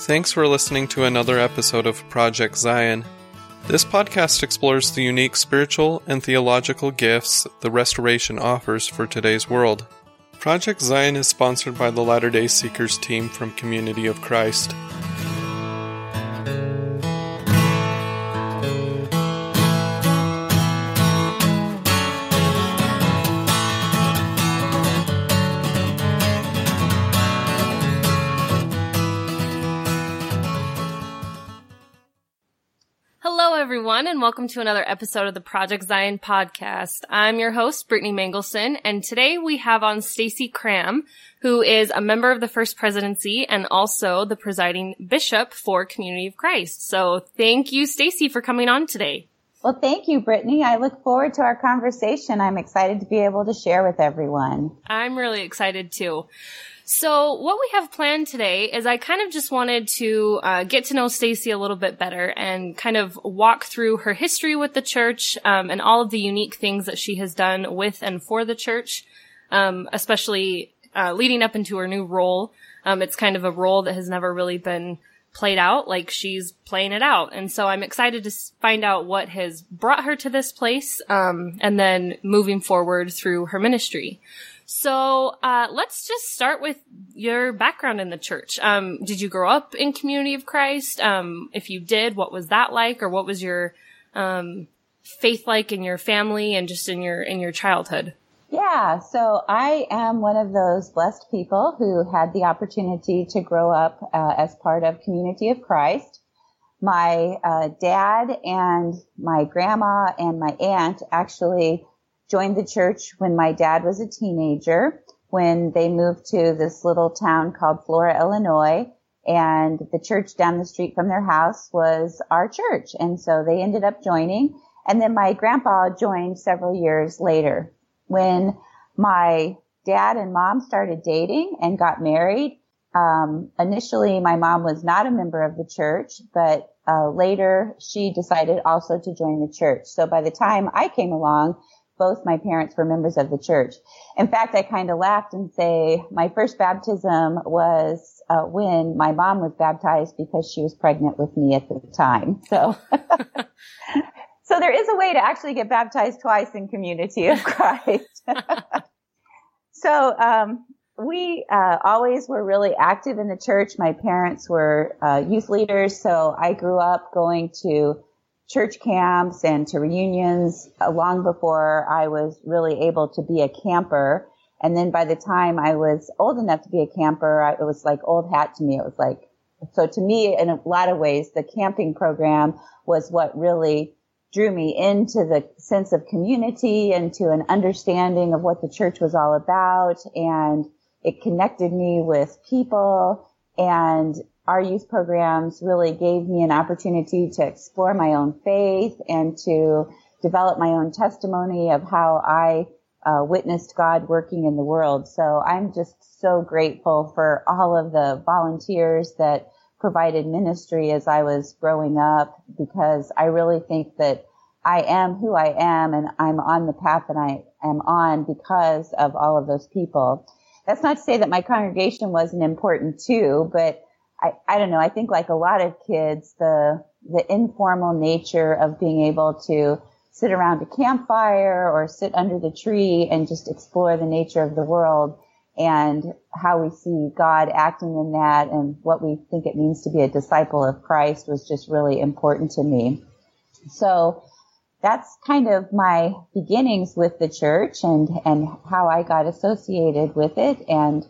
Thanks for listening to another episode of Project Zion. This podcast explores the unique spiritual and theological gifts the Restoration offers for today's world. Project Zion is sponsored by the Latter-day Seekers team from Community of Christ. Hello, everyone, and welcome to another episode of the Project Zion podcast. I'm your host, Brittany Mangelson, and today we have on Stacy Cram, who is a member of the First Presidency and also the presiding bishop for Community of Christ. So thank you, Stacy, for coming on today. Well, thank you, Brittany. I look forward to our conversation. I'm excited to be able to share with everyone. I'm really excited, too. So what we have planned today is I kind of just wanted to get to know Stacy a little bit better and kind of walk through her history with the church and all of the unique things that she has done with and for the church, especially leading up into her new role. It's kind of a role that has never really been played out like she's playing it out. And so I'm excited to find out what has brought her to this place and then moving forward through her ministry. So, let's just start with your background in the church. Did you grow up in Community of Christ? If you did, what was that like? Or what was your, faith like in your family and just in your childhood? Yeah. So I am one of those blessed people who had the opportunity to grow up, as part of Community of Christ. My, dad and my grandma and my aunt actually joined the church when my dad was a teenager, when they moved to this little town called Flora, Illinois, and the church down the street from their house was our church. And so they ended up joining. And then my grandpa joined several years later. When my dad and mom started dating and got married, initially my mom was not a member of the church, but later she decided also to join the church. So by the time I came along, both my parents were members of the church. In fact, I kind of laughed and say my first baptism was when my mom was baptized because she was pregnant with me at the time. So, so there is a way to actually get baptized twice in Community of Christ. So, we always were really active in the church. My parents were youth leaders, so I grew up going to church camps and to reunions long before I was really able to be a camper. And then by the time I was old enough to be a camper, it was like old hat to me. It was like, so to me, in a lot of ways, the camping program was what really drew me into the sense of community and to an understanding of what the church was all about. And it connected me with people, and our youth programs really gave me an opportunity to explore my own faith and to develop my own testimony of how I witnessed God working in the world. So I'm just so grateful for all of the volunteers that provided ministry as I was growing up, because I really think that I am who I am and I'm on the path that I am on because of all of those people. That's not to say that my congregation wasn't important too, but I don't know. I think like a lot of kids, the informal nature of being able to sit around a campfire or sit under the tree and just explore the nature of the world and how we see God acting in that and what we think it means to be a disciple of Christ was just really important to me. So that's kind of my beginnings with the church and how I got associated with it. And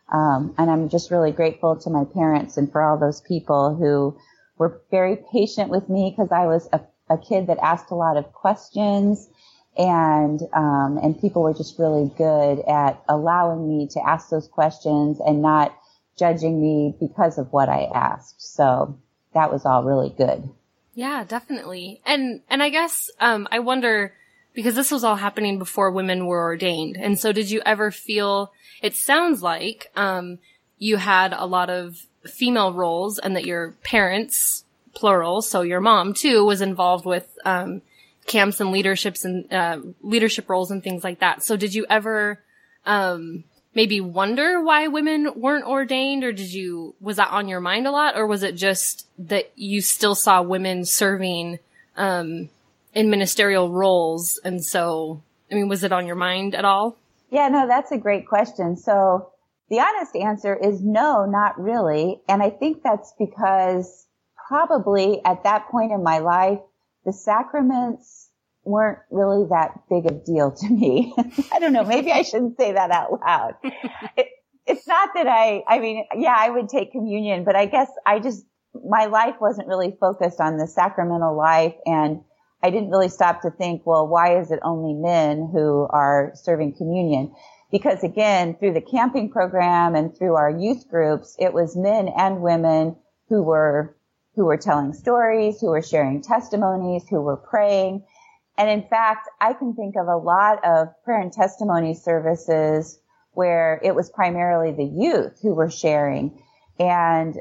I'm just really grateful to my parents and for all those people who were very patient with me, because I was a kid that asked a lot of questions, and people were just really good at allowing me to ask those questions and not judging me because of what I asked. So that was all really good. Yeah, definitely. And I guess, I wonder, because this was all happening before women were ordained. And so did you ever feel, it sounds like, you had a lot of female roles and that your parents, plural, so your mom too, was involved with, camps and leaderships and, leadership roles and things like that. So did you ever, maybe wonder why women weren't ordained, or was that on your mind a lot, or was it just that you still saw women serving in ministerial roles? And so, I mean, was it on your mind at all? Yeah, no, that's a great question. So the honest answer is no, not really. And I think that's because probably at that point in my life, the sacraments weren't really that big a deal to me. I don't know. Maybe I shouldn't say that out loud. It's not that I mean, yeah, I would take communion, but I guess my life wasn't really focused on the sacramental life. And I didn't really stop to think, well, why is it only men who are serving communion? Because again, through the camping program and through our youth groups, it was men and women who were telling stories, who were sharing testimonies, who were praying. And in fact, I can think of a lot of prayer and testimony services where it was primarily the youth who were sharing. And,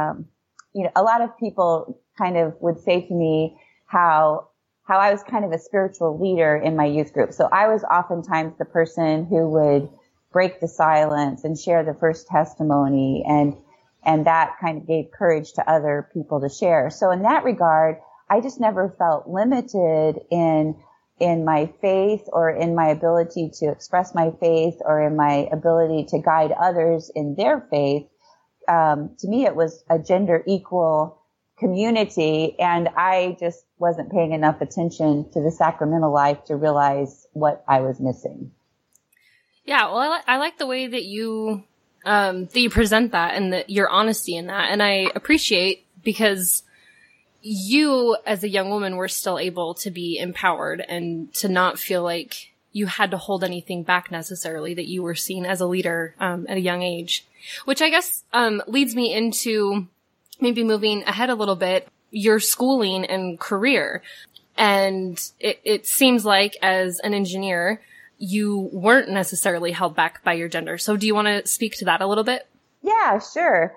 a lot of people kind of would say to me how I was kind of a spiritual leader in my youth group. So I was oftentimes the person who would break the silence and share the first testimony, and that kind of gave courage to other people to share. So in that regard, I just never felt limited in my faith or in my ability to express my faith or in my ability to guide others in their faith. To me, it was a gender equal community, and I just wasn't paying enough attention to the sacramental life to realize what I was missing. Yeah, well, I like the way that you present that and your honesty in that, and I appreciate because you, as a young woman, were still able to be empowered and to not feel like you had to hold anything back necessarily, that you were seen as a leader at a young age, which I guess leads me into maybe moving ahead a little bit, your schooling and career. And it seems like as an engineer, you weren't necessarily held back by your gender. So do you want to speak to that a little bit? Yeah, sure.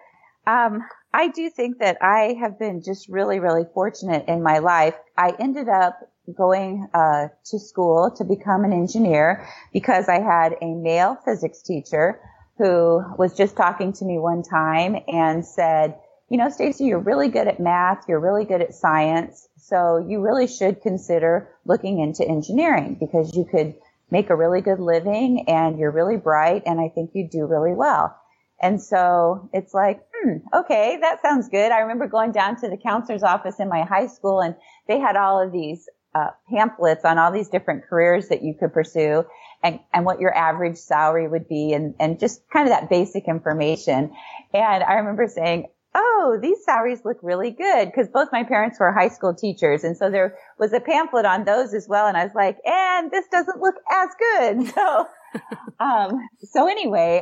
I do think that I have been just really, really fortunate in my life. I ended up going to school to become an engineer because I had a male physics teacher who was just talking to me one time and said, Stacy, you're really good at math. You're really good at science. So you really should consider looking into engineering because you could make a really good living and you're really bright and I think you do really well. And so it's like, okay, that sounds good. I remember going down to the counselor's office in my high school and they had all of these pamphlets on all these different careers that you could pursue and what your average salary would be and just kind of that basic information. And I remember saying, oh, these salaries look really good because both my parents were high school teachers. And so there was a pamphlet on those as well. And I was like, and this doesn't look as good. So anyway,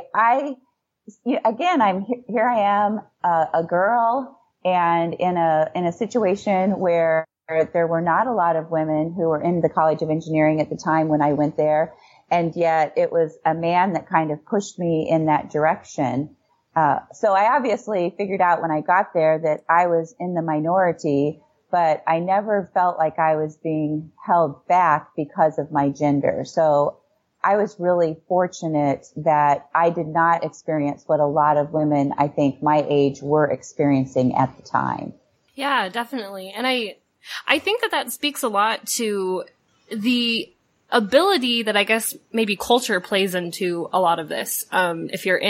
here I am, a girl and in a situation where there were not a lot of women who were in the College of Engineering at the time when I went there. And yet it was a man that kind of pushed me in that direction. So I obviously figured out when I got there that I was in the minority, but I never felt like I was being held back because of my gender. So I was really fortunate that I did not experience what a lot of women, I think, my age were experiencing at the time. Yeah, definitely. And I think that speaks a lot to the ability that I guess maybe culture plays into a lot of this. If you're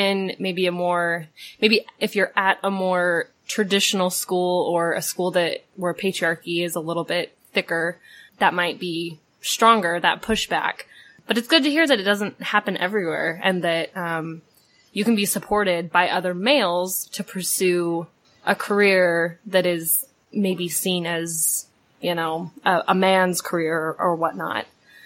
if you're at a more traditional school or a school where patriarchy is a little bit thicker, that might be stronger, that pushback. But it's good to hear that it doesn't happen everywhere and that, you can be supported by other males to pursue a career that is maybe seen as, a man's career or whatnot.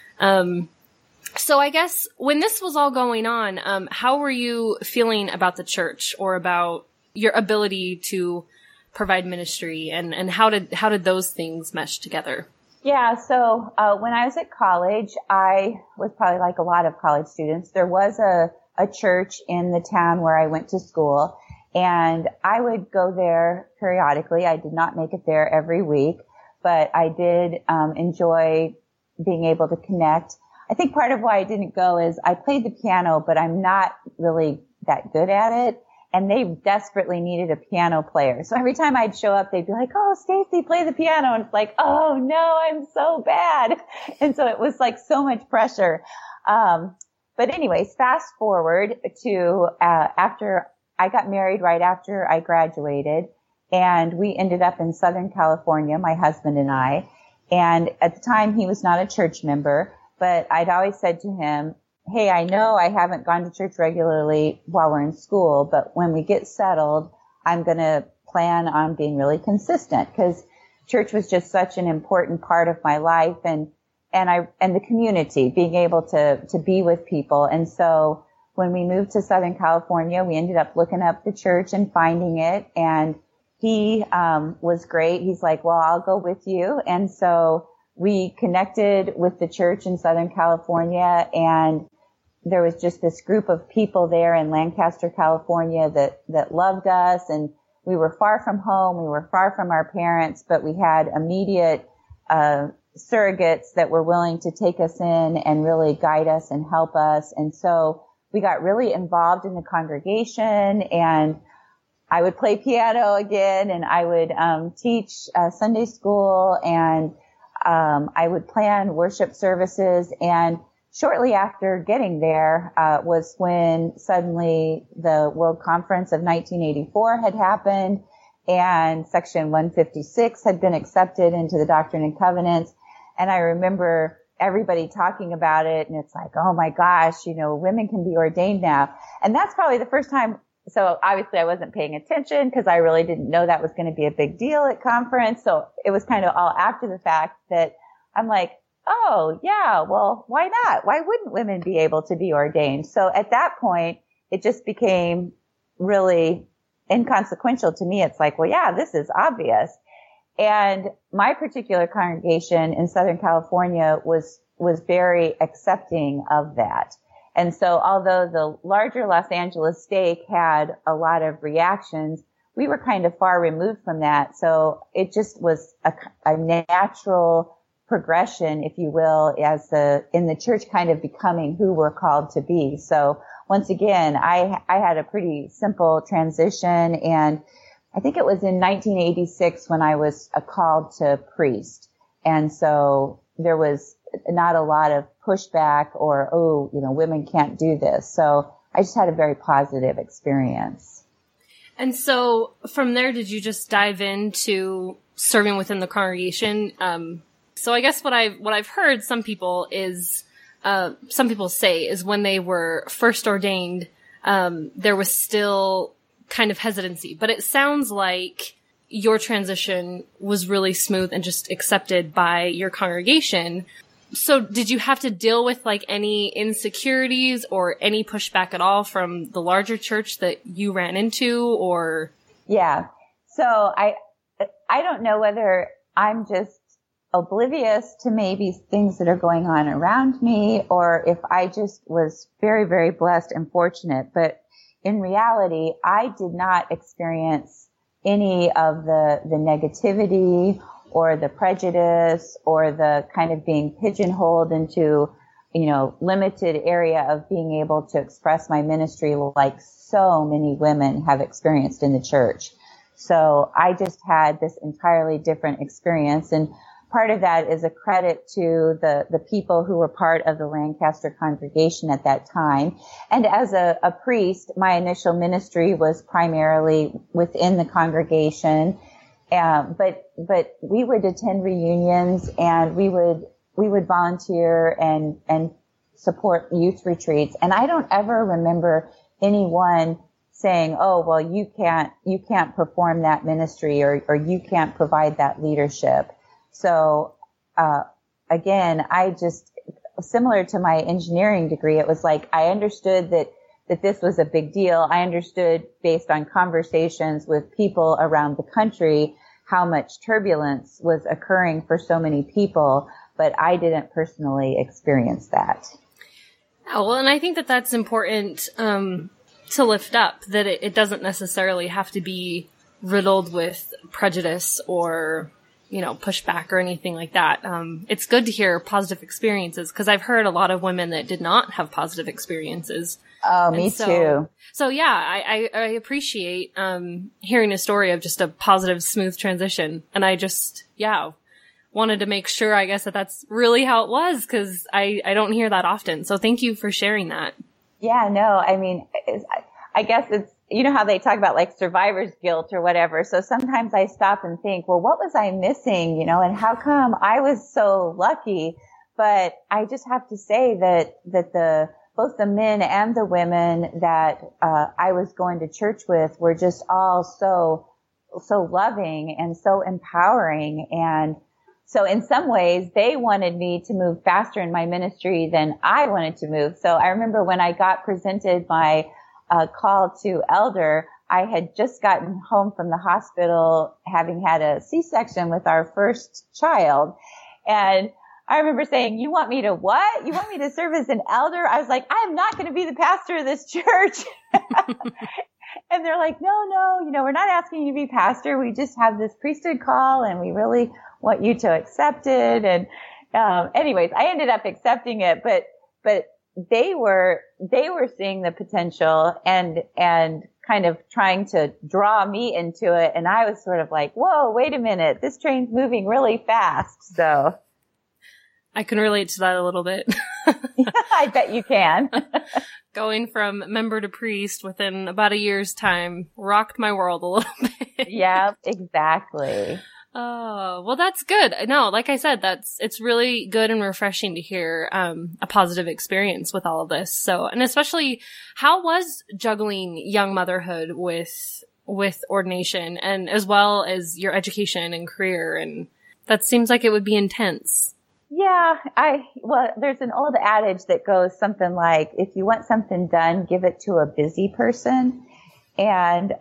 So I guess when this was all going on, how were you feeling about the church or about your ability to provide ministry and how did those things mesh together? Yeah. So, when I was at college, I was probably like a lot of college students. There was a church in the town where I went to school and I would go there periodically. I did not make it there every week, but I did, enjoy being able to connect. I think part of why I didn't go is I played the piano, but I'm not really that good at it. And they desperately needed a piano player. So every time I'd show up, they'd be like, "Oh, Stacy, play the piano." And it's like, "Oh no, I'm so bad." And so it was like so much pressure. But anyways, fast forward to, after I got married right after I graduated, and we ended up in Southern California, my husband and I. And at the time he was not a church member, but I'd always said to him, "Hey, I know I haven't gone to church regularly while we're in school, but when we get settled, I'm going to plan on being really consistent," because church was just such an important part of my life and the community, being able to be with people. And so when we moved to Southern California, we ended up looking up the church and finding it. And he was great. He's like, "Well, I'll go with you." And so we connected with the church in Southern California, and there was just this group of people there in Lancaster, California that loved us. And we were far from home. We were far from our parents, but we had immediate surrogates that were willing to take us in and really guide us and help us. And so we got really involved in the congregation, and I would play piano again, and I would teach Sunday school, and I would plan worship services. And shortly after getting there was when suddenly the World Conference of 1984 had happened, and Section 156 had been accepted into the Doctrine and Covenants. And I remember everybody talking about it, and it's like, "Oh my gosh, women can be ordained now." And that's probably the first time. So obviously I wasn't paying attention because I really didn't know that was going to be a big deal at conference. So it was kind of all after the fact that I'm like, "Oh yeah, well, why not? Why wouldn't women be able to be ordained?" So at that point, it just became really inconsequential to me. It's like, well, yeah, this is obvious. And my particular congregation in Southern California was very accepting of that. And so although the larger Los Angeles stake had a lot of reactions, we were kind of far removed from that. So it just was a natural progression, if you will, in the church kind of becoming who we're called to be. So once again, I had a pretty simple transition, and I think it was in 1986 when I was called to priest. And so there was not a lot of pushback or, women can't do this. So I just had a very positive experience. And so from there, did you just dive into serving within the congregation? So I guess what I've heard some people say is when they were first ordained, there was still kind of hesitancy, but it sounds like your transition was really smooth and just accepted by your congregation. So did you have to deal with like any insecurities or any pushback at all from the larger church that you ran into, or? Yeah. So I don't know whether I'm just oblivious to maybe things that are going on around me, or if I just was very, very blessed and fortunate. But in reality, I did not experience any of the negativity or the prejudice or the kind of being pigeonholed into, limited area of being able to express my ministry like so many women have experienced in the church. So I just had this entirely different experience. And part of that is a credit to the people who were part of the Lancaster congregation at that time. And as a priest, my initial ministry was primarily within the congregation. But we would attend reunions, and we would volunteer and support youth retreats. And I don't ever remember anyone saying, "Oh, well, you can't perform that ministry, or you can't provide that leadership." So, again, I just, similar to my engineering degree, it was like I understood that this was a big deal. I understood based on conversations with people around the country how much turbulence was occurring for so many people, but I didn't personally experience that. Oh, well, and I think that that's important to lift up, that it doesn't necessarily have to be riddled with prejudice or pushback or anything like that. It's good to hear positive experiences because I've heard a lot of women that did not have positive experiences. Oh, me too. So yeah, I appreciate, hearing a story of just a positive, smooth transition. And I just, wanted to make sure, I guess, that that's really how it was because I don't hear that often. So thank you for sharing that. Yeah, no, I mean, I guess it's, how they talk about like survivor's guilt or whatever. So sometimes I stop and think, well, what was I missing, and how come I was so lucky? But I just have to say that both the men and the women that, I was going to church with were just all so loving and so empowering. And so in some ways they wanted me to move faster in my ministry than I wanted to move. So I remember when I got presented my call to elder, I had just gotten home from the hospital having had a C-section with our first child. And I remember saying, you want me to what? You want me to serve as an elder? I was like, I am not going to be the pastor of this church. And they're like, no, we're not asking you to be pastor. We just have this priesthood call and we really want you to accept it. And, anyways, I ended up accepting it, but they were seeing the potential and kind of trying to draw me into it. And I was sort of like, whoa, wait a minute. This train's moving really fast. So I can relate to that a little bit. I bet you can. Going from member to priest within about a year's time rocked my world a little bit. Yeah, exactly. Oh, well, that's good. No, like I said, it's really good and refreshing to hear, a positive experience with all of this. So, and especially how was juggling young motherhood with ordination and as well as your education and career? And that seems like it would be intense. Yeah, there's an old adage that goes something like, if you want something done, give it to a busy person. And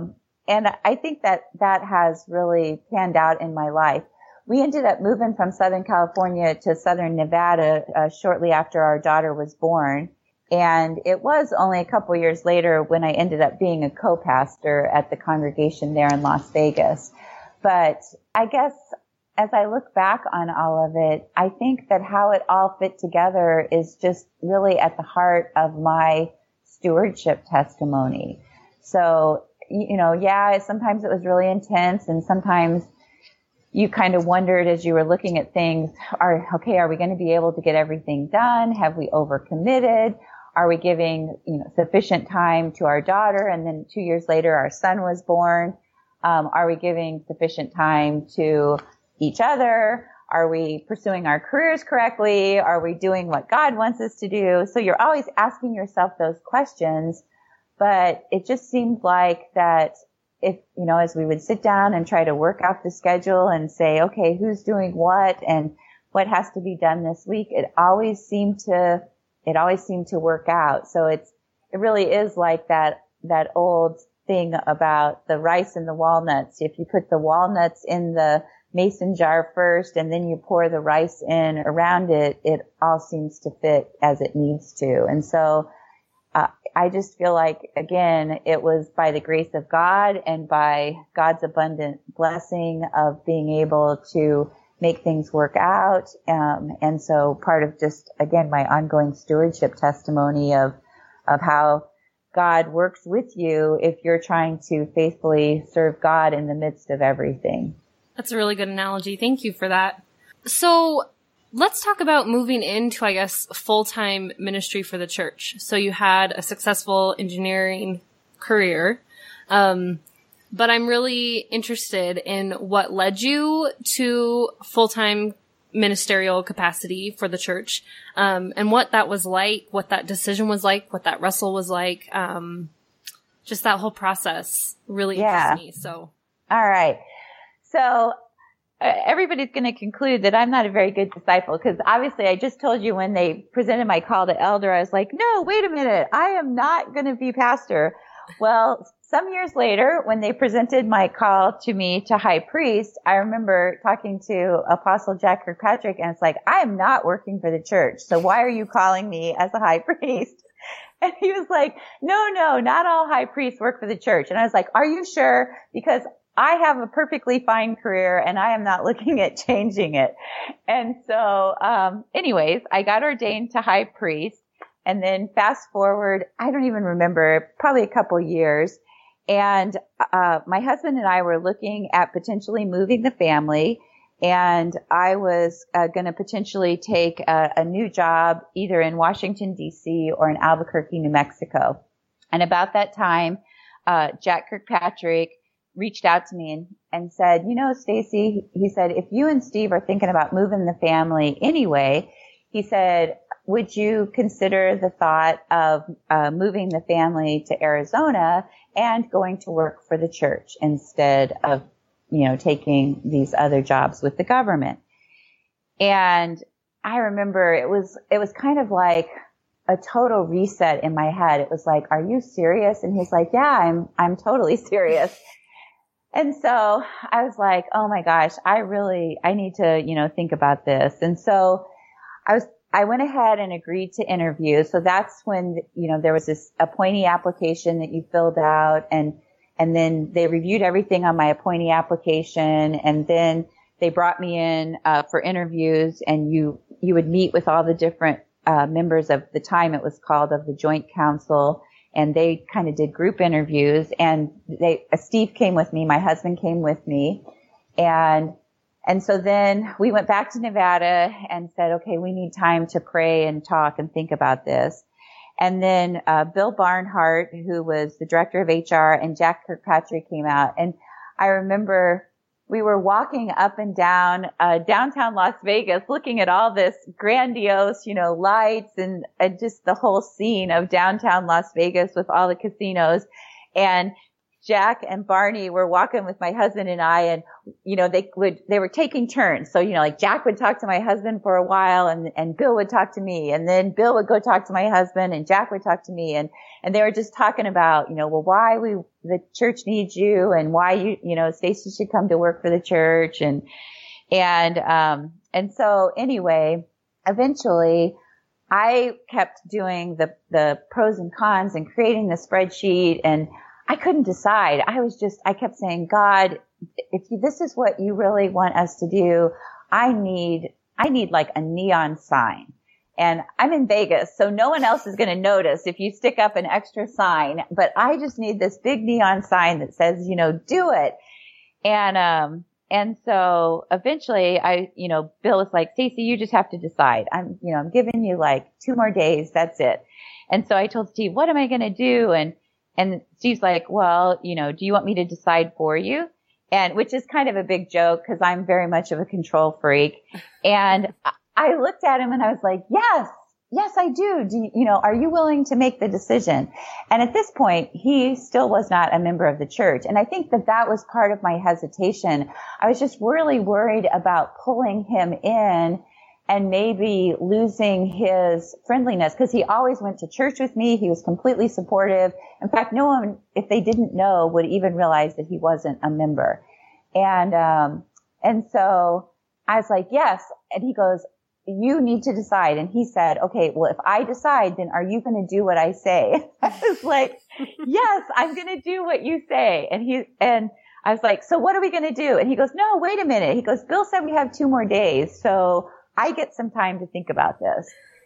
I think that has really panned out in my life. We ended up moving from Southern California to Southern Nevada, shortly after our daughter was born. And it was only a couple years later when I ended up being a co-pastor at the congregation there in Las Vegas. But I guess as I look back on all of it, I think that how it all fit together is just really at the heart of my stewardship testimony. So, sometimes it was really intense and sometimes you kind of wondered as you were looking at things, are we going to be able to get everything done? Have we overcommitted? Are we giving, sufficient time to our daughter? And then 2 years later, our son was born. Are we giving sufficient time to each other? Are we pursuing our careers correctly? Are we doing what God wants us to do? So you're always asking yourself those questions. But it just seemed like that if, as we would sit down and try to work out the schedule and say, okay, who's doing what and what has to be done this week, it always seemed to work out. So it really is like that old thing about the rice and the walnuts. If you put the walnuts in the mason jar first and then you pour the rice in around it, it all seems to fit as it needs to. And so, I just feel like, again, it was by the grace of God and by God's abundant blessing of being able to make things work out. And so part of just, again, my ongoing stewardship testimony of how God works with you if you're trying to faithfully serve God in the midst of everything. That's a really good analogy. Thank you for that. So let's talk about moving into, I guess, full-time ministry for the church. So you had a successful engineering career, but I'm really interested in what led you to full-time ministerial capacity for the church, and what that was like, what that decision was like, what that wrestle was like. Just that whole process really interests me. So, all right. So everybody's going to conclude that I'm not a very good disciple because obviously I just told you when they presented my call to elder, I was like, no, wait a minute. I am not going to be pastor. Well, some years later, when they presented my call to me to high priest, I remember talking to Apostle Jack Kirkpatrick and it's like, I am not working for the church. So why are you calling me as a high priest? And he was like, no, not all high priests work for the church. And I was like, are you sure? Because I have a perfectly fine career and I am not looking at changing it. And so, anyways, I got ordained to high priest, and then fast forward, I don't even remember, probably a couple years. And, my husband and I were looking at potentially moving the family, and I was going to potentially take a new job either in Washington, D.C. or in Albuquerque, New Mexico. And about that time, Jack Kirkpatrick reached out to me and said, you know, Stacy, he said, if you and Steve are thinking about moving the family anyway, he said, would you consider the thought of moving the family to Arizona and going to work for the church instead of, you know, taking these other jobs with the government? And I remember it was kind of like a total reset in my head. It was like, are you serious? And he's like, yeah, I'm totally serious. And so I was like, oh my gosh, I need to, you know, think about this. And so I went ahead and agreed to interview. So that's when, you know, there was this appointee application that you filled out, and then they reviewed everything on my appointee application, and then they brought me in for interviews, and you would meet with all the different members of the time it was called of the Joint Council, and they kind of did group interviews, and Steve came with me, my husband came with me, and so then we went back to Nevada and said, okay, we need time to pray and talk and think about this. And then Bill Barnhart, who was the director of HR, and Jack Kirkpatrick came out, and I remember we were walking up and down downtown Las Vegas, looking at all this grandiose, you know, lights and just the whole scene of downtown Las Vegas with all the casinos. And Jack and Barney were walking with my husband and I, and, you know, they were taking turns. So, you know, like Jack would talk to my husband for a while, and Bill would talk to me, and then Bill would go talk to my husband, and Jack would talk to me, and they were just talking about, you know, well, why the church needs you, and why you know, Stacy should come to work for the church, and so anyway, eventually I kept doing the pros and cons and creating the spreadsheet, and I couldn't decide. I kept saying, God, if this is what you really want us to do, I need like a neon sign. And I'm in Vegas, so no one else is going to notice if you stick up an extra sign, but I just need this big neon sign that says, you know, do it. And so eventually Bill was like, Stacy, you just have to decide. I'm giving you like 2 more days. That's it. And so I told Steve, what am I going to do? And Steve's like, well, you know, do you want me to decide for you? And which is kind of a big joke because I'm very much of a control freak. And I looked at him and I was like, yes, I do. Are you willing to make the decision? And at this point, he still was not a member of the church. And I think that was part of my hesitation. I was just really worried about pulling him in and maybe losing his friendliness, because he always went to church with me. He was completely supportive. In fact, no one, if they didn't know, would even realize that he wasn't a member. And so I was like, yes. And he goes, you need to decide. And he said, okay, well, if I decide, then are you going to do what I say? I was like, yes, I'm going to do what you say. And I was like, so what are we going to do? And he goes, no, wait a minute. He goes, Bill said we have 2 more days. So I get some time to think about this.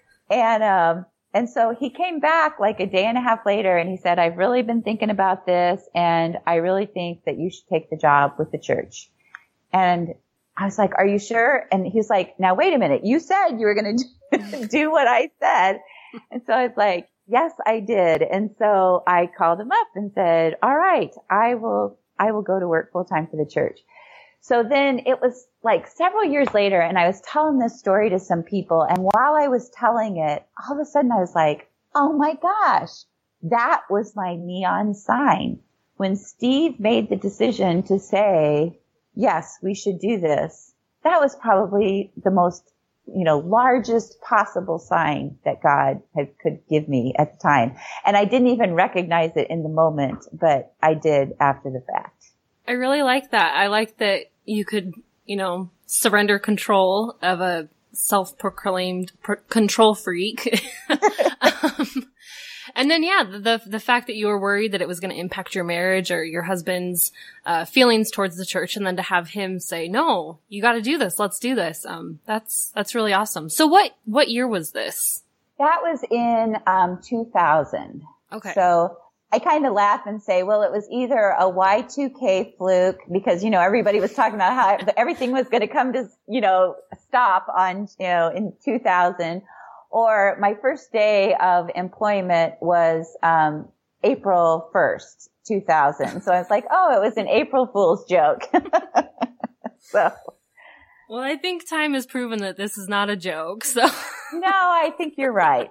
And so he came back like a day and a half later and he said, I've really been thinking about this and I really think that you should take the job with the church. And I was like, are you sure? And he's like, now wait a minute. You said you were going to do what I said. And so I was like, yes, I did. And so I called him up and said, all right, I will go to work full time for the church. So then it was like several years later and I was telling this story to some people. And while I was telling it, all of a sudden I was like, oh my gosh, that was my neon sign. When Steve made the decision to say, yes, we should do this, that was probably the most, largest possible sign that God could give me at the time. And I didn't even recognize it in the moment, but I did after the fact. I really like that. I like that you could, surrender control of a self-proclaimed control freak. And And then, yeah, the fact that you were worried that it was going to impact your marriage or your husband's feelings towards the church, and then to have him say, "No, you got to do this. Let's do this." That's really awesome. So, what year was this? That was in 2000. Okay. So I kind of laugh and say, well, it was either a Y2K fluke because, everybody was talking about how everything was going to come to, stop on, in 2000, or my first day of employment was, April 1st, 2000. So I was like, oh, it was an April Fool's joke. So. Well, I think time has proven that this is not a joke. So. No, I think you're right.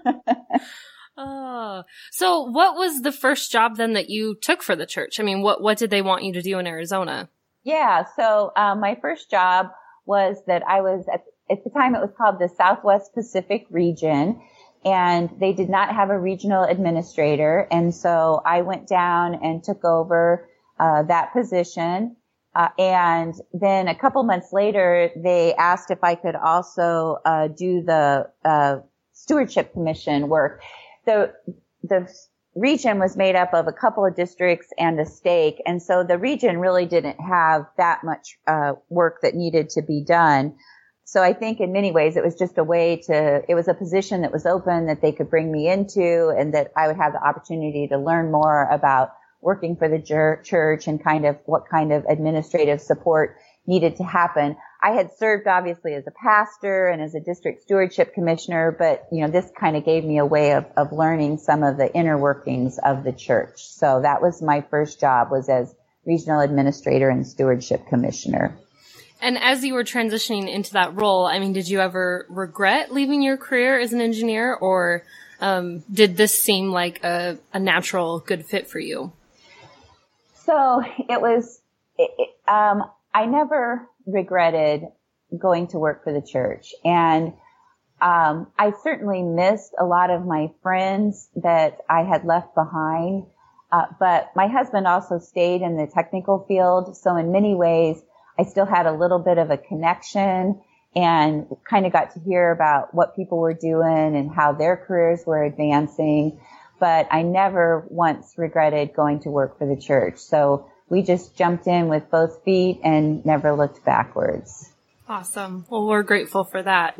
So what was the first job then that you took for the church? I mean, what did they want you to do in Arizona? Yeah. So, my first job was that I was at the time it was called the Southwest Pacific region, and they did not have a regional administrator. And so I went down and took over, that position. And then a couple months later, they asked if I could also, do the, stewardship commission work. The region was made up of a couple of districts and a stake. And so the region really didn't have that much, work that needed to be done. So I think in many ways it was just it was a position that was open that they could bring me into, and that I would have the opportunity to learn more about working for the church and kind of what kind of administrative support needed to happen. I had served obviously as a pastor and as a district stewardship commissioner, but this kind of gave me a way of learning some of the inner workings of the church. So that was my first job, was as regional administrator and stewardship commissioner. And as you were transitioning into that role, I mean, did you ever regret leaving your career as an engineer, or did this seem like a natural good fit for you? So it was, I never regretted going to work for the church. And I certainly missed a lot of my friends that I had left behind. But my husband also stayed in the technical field. So in many ways, I still had a little bit of a connection and kind of got to hear about what people were doing and how their careers were advancing. But I never once regretted going to work for the church. So we just jumped in with both feet and never looked backwards. Awesome. Well, we're grateful for that.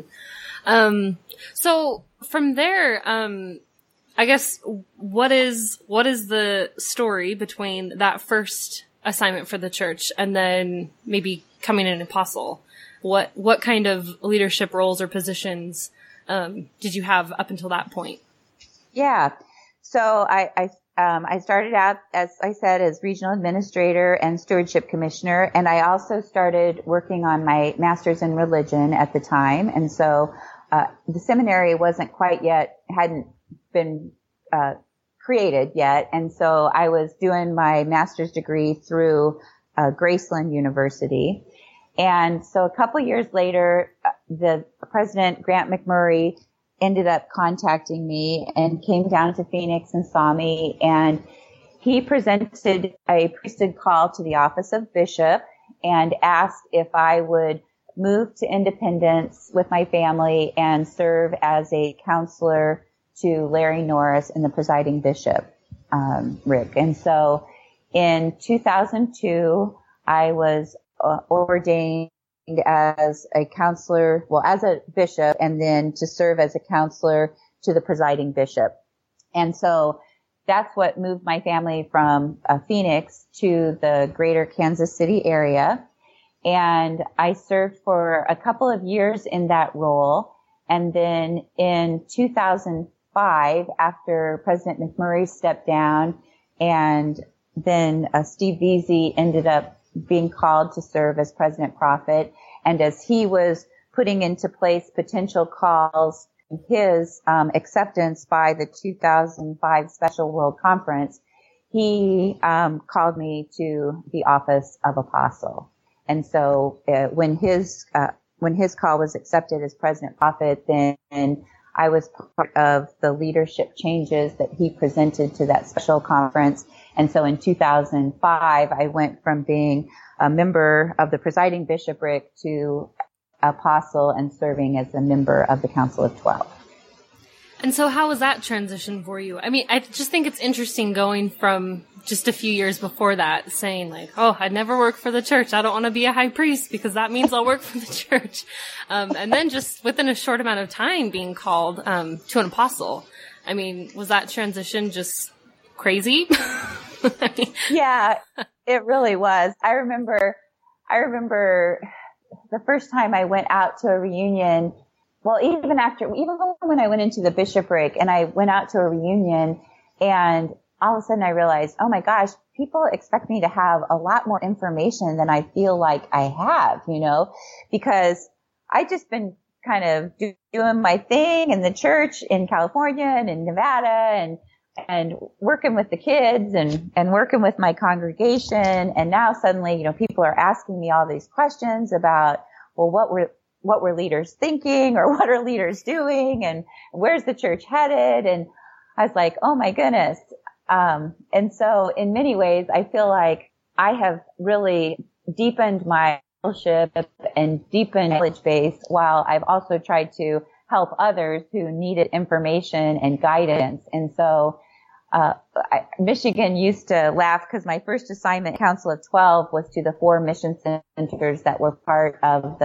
So from there, I guess what is the story between that first assignment for the church and then maybe becoming an apostle? What kind of leadership roles or positions did you have up until that point? Yeah. So I started out, as I said, as regional administrator and stewardship commissioner, and I also started working on my master's in religion at the time. And so the seminary hadn't been created yet, and so I was doing my master's degree through Graceland University. And so a couple years later, the president, Grant McMurray, ended up contacting me and came down to Phoenix and saw me, and he presented a priesthood call to the office of bishop and asked if I would move to Independence with my family and serve as a counselor to Larry Norris and the presiding bishop, Rick. And so in 2002, I was ordained as a counselor, as a bishop, and then to serve as a counselor to the presiding bishop. And so that's what moved my family from Phoenix to the greater Kansas City area. And I served for a couple of years in that role. And then in 2005, after President McMurray stepped down, and then Steve Veazey ended up being called to serve as President Prophet. And as he was putting into place potential calls, his acceptance by the 2005 Special World Conference, he called me to the office of apostle. And so when his call was accepted as President Prophet, then I was part of the leadership changes that he presented to that special conference. And so in 2005, I went from being a member of the presiding bishopric to apostle and serving as a member of the Council of 12. And so how was that transition for you? I mean, I just think it's interesting going from just a few years before that saying like, oh, I'd never work for the church. I don't want to be a high priest because that means I'll work for the church. And then just within a short amount of time being called to an apostle. I mean, was that transition just crazy? Yeah, it really was. I remember the first time I went out to a reunion. Well, even when I went into the bishopric and I went out to a reunion, and all of a sudden I realized, oh my gosh, people expect me to have a lot more information than I feel like I have, because I just been kind of doing my thing in the church in California and in Nevada and working with the kids and working with my congregation. And now suddenly, people are asking me all these questions about, well, what were leaders thinking, or what are leaders doing, and where's the church headed? And I was like, oh my goodness. And so in many ways, I feel like I have really deepened my fellowship and deepened knowledge base, while I've also tried to help others who needed information and guidance. And so Michigan used to laugh because my first assignment, Council of 12, was to the 4 mission centers that were part of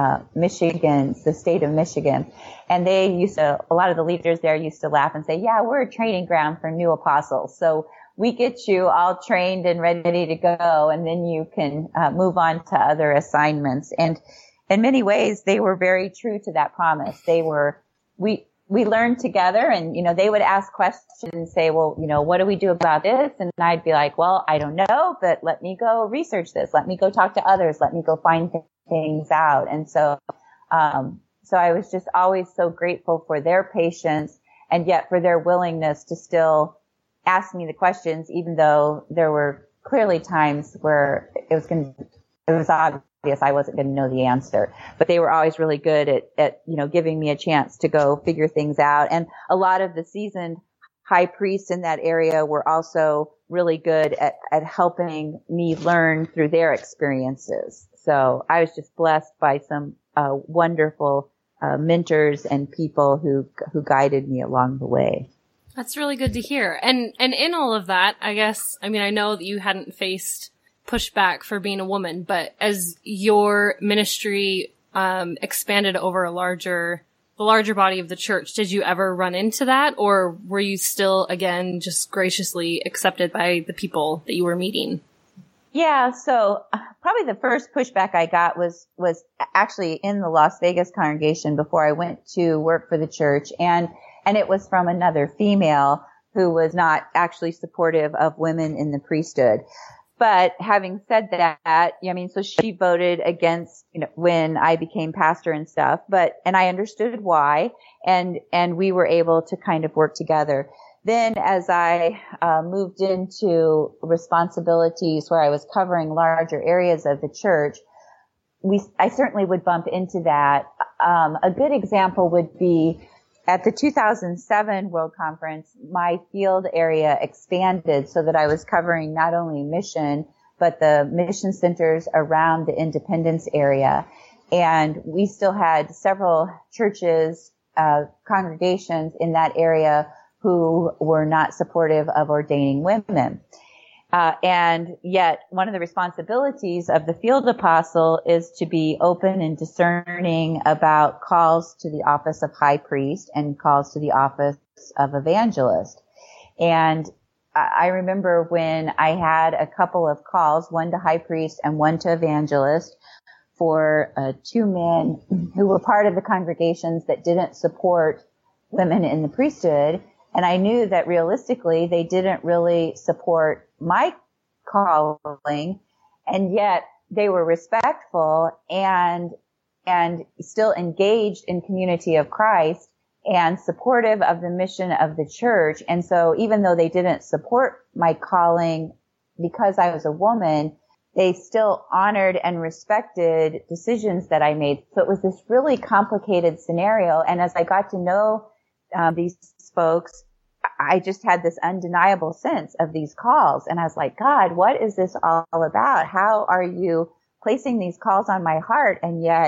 the state of Michigan. And a lot of the leaders there used to laugh and say, yeah, we're a training ground for new apostles. So we get you all trained and ready to go, and then you can move on to other assignments. And in many ways, they were very true to that promise. We learned together, and, they would ask questions and say, well, what do we do about this? And I'd be like, well, I don't know, but let me go research this. Let me go talk to others. Let me go find things out. And so I was just always so grateful for their patience, and yet for their willingness to still ask me the questions, even though there were clearly times where it was obvious I wasn't going to know the answer, but they were always really good at giving me a chance to go figure things out. And a lot of the seasoned high priests in that area were also really good at helping me learn through their experiences. So I was just blessed by some wonderful mentors and people who guided me along the way. That's really good to hear. And in all of that, I know that you hadn't faced pushback for being a woman, but as your ministry expanded over the larger body of the church, did you ever run into that, or were you still again just graciously accepted by the people that you were meeting? Yeah, so probably the first pushback I got was actually in the Las Vegas congregation before I went to work for the church, and it was from another female who was not actually supportive of women in the priesthood. But having said that, so she voted against, when I became pastor and stuff, and I understood why, and we were able to kind of work together. Then as I moved into responsibilities where I was covering larger areas of the church, I certainly would bump into that. A good example would be at the 2007 World Conference, my field area expanded so that I was covering not only mission, but the mission centers around the Independence area. And we still had several churches, congregations in that area who were not supportive of ordaining women. And yet one of the responsibilities of the field apostle is to be open and discerning about calls to the office of high priest and calls to the office of evangelist. And I remember when I had a couple of calls, one to high priest and one to evangelist, for 2 men who were part of the congregations that didn't support women in the priesthood. And I knew that realistically they didn't really support my calling, and yet they were respectful and still engaged in community of Christ and supportive of the mission of the church. And so even though they didn't support my calling because I was a woman, they still honored and respected decisions that I made. So it was this really complicated scenario. And as I got to know these folks, I just had this undeniable sense of these calls. And I was like, God, what is this all about? How are you placing these calls on my heart? And yet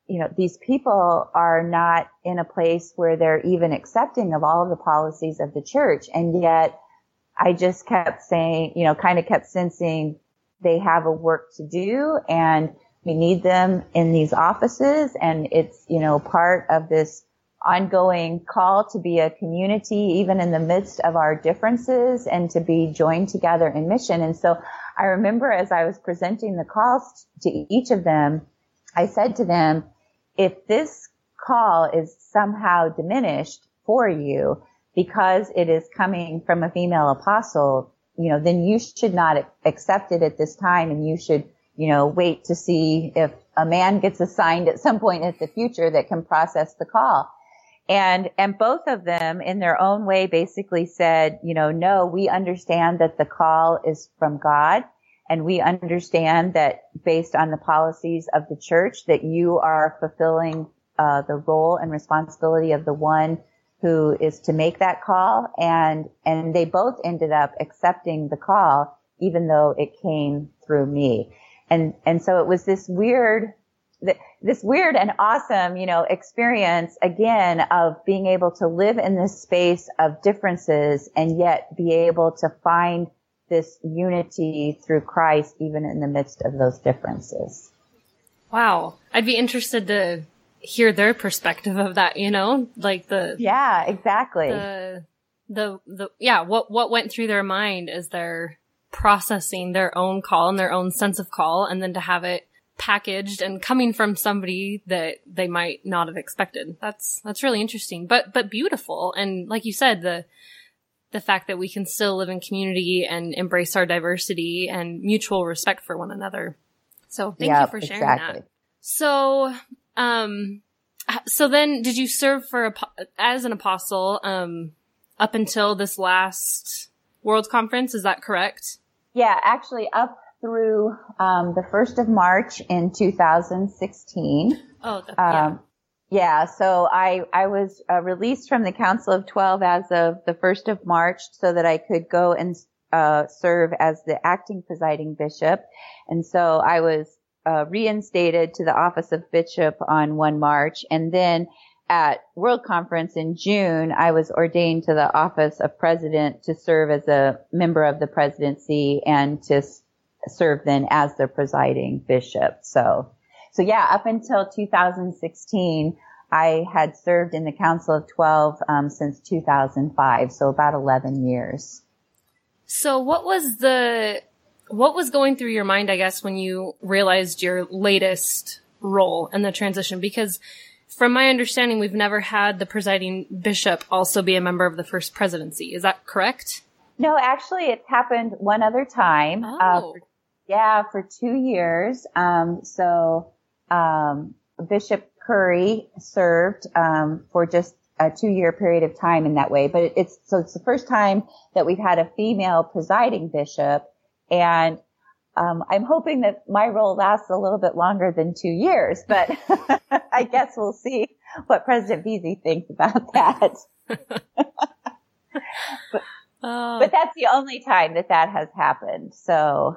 these people are not in a place where they're even accepting of all of the policies of the church. And yet I just kept saying, kind of kept sensing they have a work to do and we need them in these offices. And it's, part of this ongoing call to be a community, even in the midst of our differences, and to be joined together in mission. And so I remember as I was presenting the calls to each of them, I said to them, if this call is somehow diminished for you because it is coming from a female apostle, then you should not accept it at this time, and you should, wait to see if a man gets assigned at some point in the future that can process the call. And both of them in their own way basically said, no, we understand that the call is from God. And we understand that based on the policies of the church, that you are fulfilling the role and responsibility of the one who is to make that call. And they both ended up accepting the call, even though it came through me. And so it was this weird and awesome, experience again of being able to live in this space of differences and yet be able to find this unity through Christ, even in the midst of those differences. Wow. I'd be interested to hear their perspective of that, Yeah, exactly. What went through their mind as they're processing their own call and their own sense of call, and then to have it packaged and coming from somebody that they might not have expected. That's really interesting, but beautiful. And like you said, the fact that we can still live in community and embrace our diversity and mutual respect for one another. So thank you for sharing that. So, so then did you serve as an apostle, up until this last World Conference? Is that correct? Yeah, actually up through, the 1st of March in 2016. Yeah, so I was released from the Council of 12 as of the 1st of March so that I could go and serve as the acting presiding bishop. And so I was reinstated to the office of bishop on 1 March. And then at World Conference in June, I was ordained to the office of president to serve as a member of the presidency and to serve then as the presiding bishop. So yeah, up until 2016, I had served in the Council of 12 since 2005, so about 11 years. So what was going through your mind, I guess, when you realized your latest role in the transition? Because from my understanding, we've never had the presiding bishop also be a member of the First Presidency. Is that correct? No, actually, it's happened one other time. Oh. For 2 years. Bishop Curry served for just a 2-year period of time in that way. But it's the first time that we've had a female presiding bishop, and I'm hoping that my role lasts a little bit longer than 2 years. But I guess we'll see what President Veazey thinks about that. But that's the only time that has happened. So,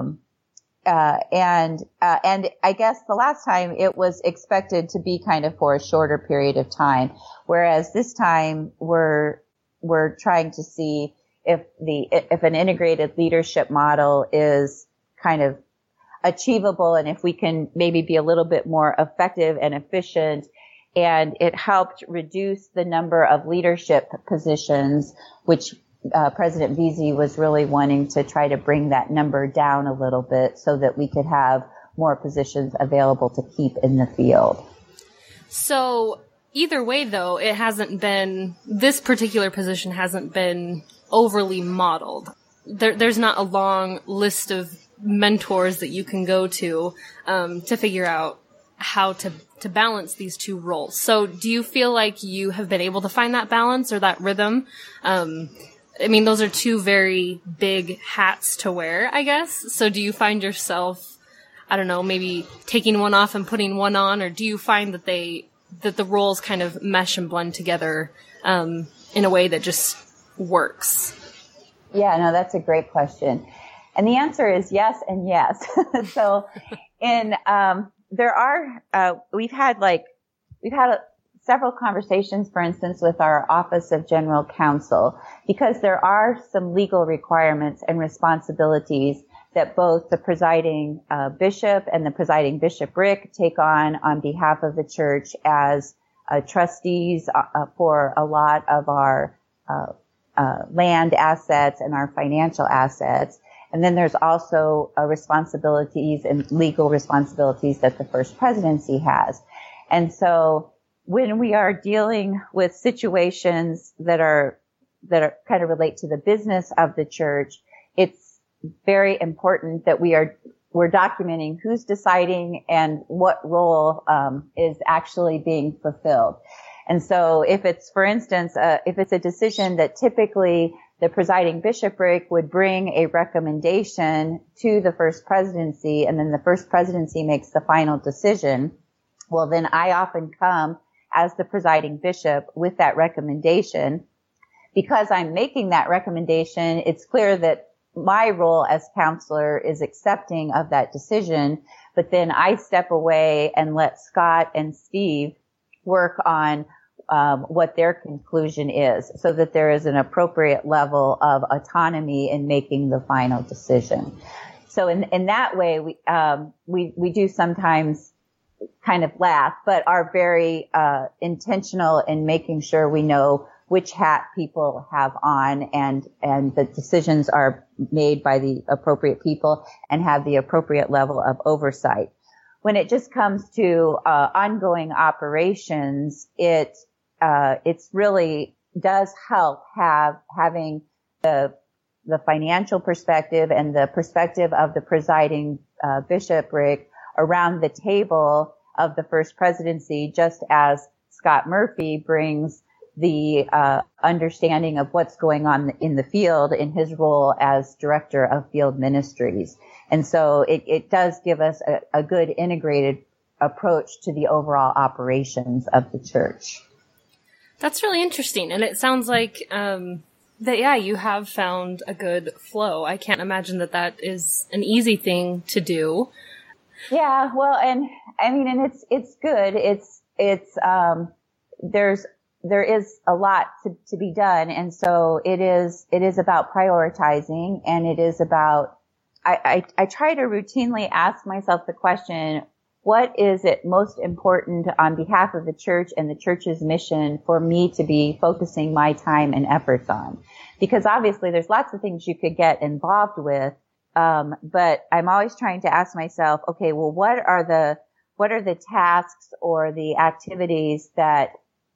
and I guess the last time it was expected to be kind of for a shorter period of time, whereas this time we're trying to see if an integrated leadership model is kind of achievable and if we can maybe be a little bit more effective and efficient. And it helped reduce the number of leadership positions, which President Veazey was really wanting to try to bring that number down a little bit so that we could have more positions available to keep in the field. So either way, though, this particular position hasn't been overly modeled. There's not a long list of mentors that you can go to figure out how to balance these two roles. So do you feel like you have been able to find that balance or that rhythm? Those are two very big hats to wear, I guess. So do you find yourself, I don't know, maybe taking one off and putting one on, or do you find that the roles kind of mesh and blend together in a way that just works? Yeah, no, that's a great question. And the answer is yes and yes. So in there are, we've had several conversations, for instance, with our Office of General Counsel, because there are some legal requirements and responsibilities that both the presiding bishop and the presiding bishopric take on behalf of the church as trustees for a lot of our land assets and our financial assets. And then there's also responsibilities and legal responsibilities that the First Presidency has. And so when we are dealing with situations that are kind of relate to the business of the church, it's very important that we're documenting who's deciding and what role is actually being fulfilled. And so if it's, for instance, if it's a decision that typically the presiding bishopric would bring a recommendation to the First Presidency, and then the First Presidency makes the final decision, well, then I often come as the presiding bishop with that recommendation. Because I'm making that recommendation, it's clear that my role as counselor is accepting of that decision, but then I step away and let Scott and Steve work on what their conclusion is, so that there is an appropriate level of autonomy in making the final decision. So in that way, we do sometimes kind of laugh, but are very intentional in making sure we know which hat people have on, and the decisions are made by the appropriate people and have the appropriate level of oversight. When it just comes to ongoing operations, it's really does help having the financial perspective and the perspective of the presiding bishopric around the table of the First Presidency, just as Scott Murphy brings the understanding of what's going on in the field in his role as director of field ministries. And so it does give us a good integrated approach to the overall operations of the church. That's really interesting. And it sounds like you have found a good flow. I can't imagine that is an easy thing to do. Yeah, well, and I mean, and it's good. There is a lot to be done. And so it is about prioritizing, and it is about, I try to routinely ask myself the question, what is it most important on behalf of the church and the church's mission for me to be focusing my time and efforts on? Because obviously there's lots of things you could get involved with. But I'm always trying to ask myself, okay, well, what are the tasks or the activities that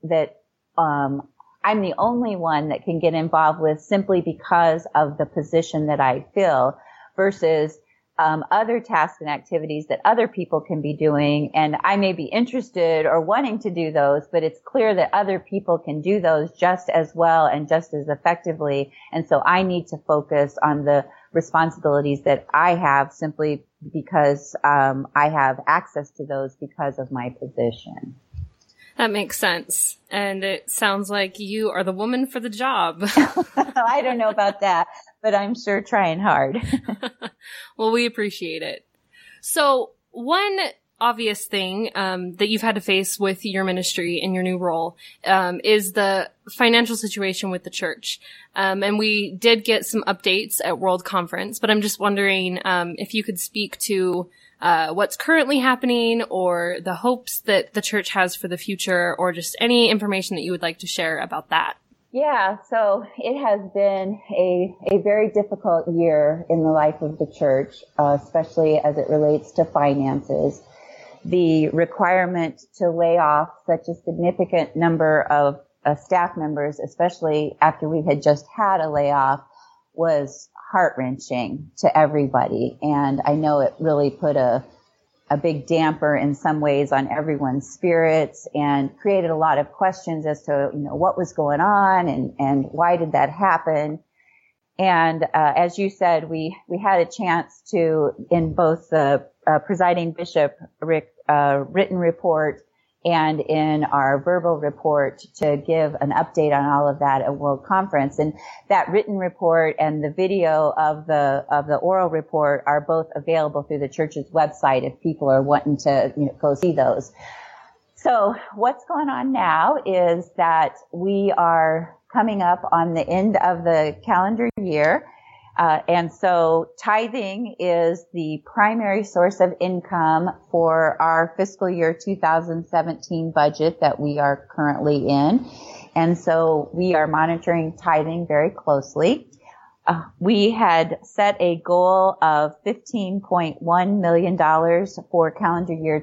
I'm the only one that can get involved with simply because of the position that I fill, versus other tasks and activities that other people can be doing, and I may be interested or wanting to do those, but it's clear that other people can do those just as well and just as effectively, and so I need to focus on the responsibilities that I have simply because I have access to those because of my position. That makes sense. And it sounds like you are the woman for the job. I don't know about that, but I'm sure trying hard. Well, we appreciate it. So one obvious thing that you've had to face with your ministry in your new role is the financial situation with the church. And we did get some updates at World Conference, but I'm just wondering if you could speak to what's currently happening, or the hopes that the church has for the future, or just any information that you would like to share about that. Yeah, so it has been a very difficult year in the life of the church, especially as it relates to finances. The requirement to lay off such a significant number of staff members, especially after we had just had a layoff, was heart-wrenching to everybody. And I know it really put a big damper in some ways on everyone's spirits, and created a lot of questions as to, what was going on and why did that happen. And as you said, we had a chance to, in both the presiding bishop written report and in our verbal report to give an update on all of that at World Conference. And that written report and the video of the oral report are both available through the church's website if people are wanting to go see those. So what's going on now is that we are coming up on the end of the calendar year. And so tithing is the primary source of income for our fiscal year 2017 budget that we are currently in. And so we are monitoring tithing very closely. We had set a goal of $15.1 million for calendar year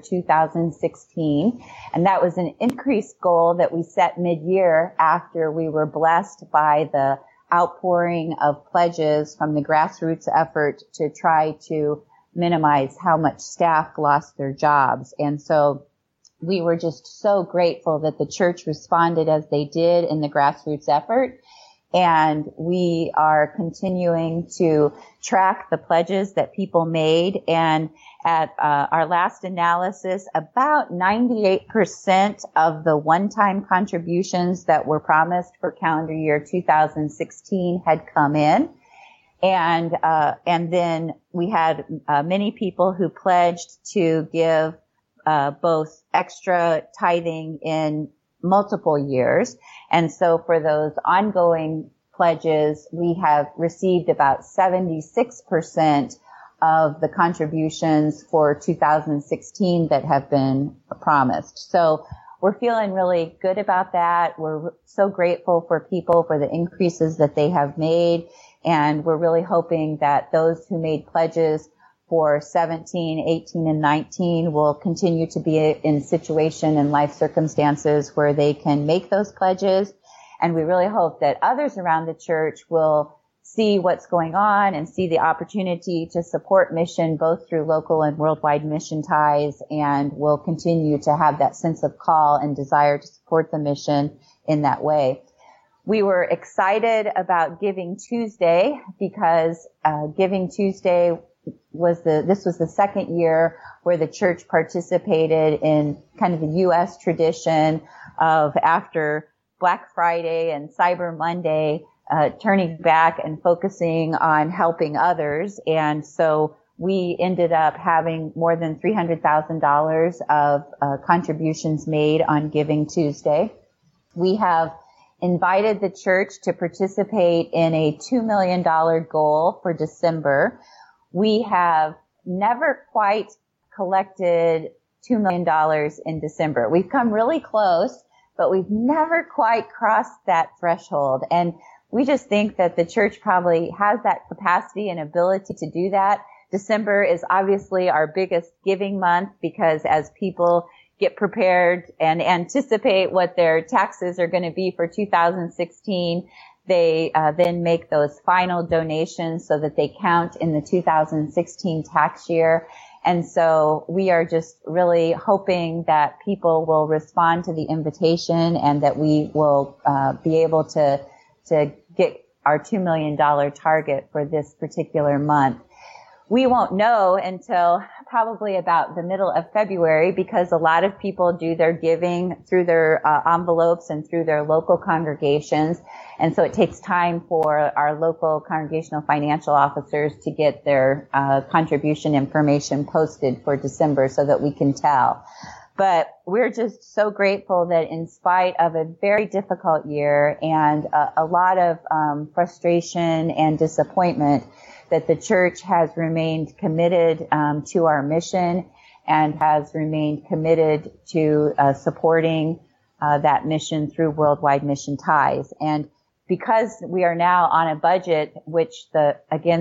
2016. And that was an increased goal that we set mid-year after we were blessed by the outpouring of pledges from the grassroots effort to try to minimize how much staff lost their jobs. And so we were just so grateful that the church responded as they did in the grassroots effort. And we are continuing to track the pledges that people made. And at our last analysis, about 98% of the one-time contributions that were promised for calendar year 2016 had come in. And then we had many people who pledged to give both extra tithing in multiple years. And so for those ongoing pledges, we have received about 76% of the contributions for 2016 that have been promised. So we're feeling really good about that. We're so grateful for people for the increases that they have made. And we're really hoping that those who made pledges for 17, 18, and 19 will continue to be in situation and life circumstances where they can make those pledges. And we really hope that others around the church will see what's going on and see the opportunity to support mission both through local and worldwide mission ties, and will continue to have that sense of call and desire to support the mission in that way. We were excited about Giving Tuesday because Giving Tuesday this was the second year where the church participated in kind of the U.S. tradition of, after Black Friday and Cyber Monday, turning back and focusing on helping others. And so we ended up having more than $300,000 of contributions made on Giving Tuesday. We have invited the church to participate in a $2 million goal for December. We have never quite collected $2 million in December. We've come really close, but we've never quite crossed that threshold. And we just think that the church probably has that capacity and ability to do that. December is obviously our biggest giving month because as people get prepared and anticipate what their taxes are going to be for 2016, they then make those final donations so that they count in the 2016 tax year. And so we are just really hoping that people will respond to the invitation and that we will be able to get our $2 million target for this particular month. We won't know until probably about the middle of February because a lot of people do their giving through their envelopes and through their local congregations. And so it takes time for our local congregational financial officers to get their contribution information posted for December so that we can tell. But we're just so grateful that in spite of a very difficult year and a lot of frustration and disappointment, that the church has remained committed to our mission and has remained committed to supporting that mission through Worldwide Mission Ties. And because we are now on a budget, which the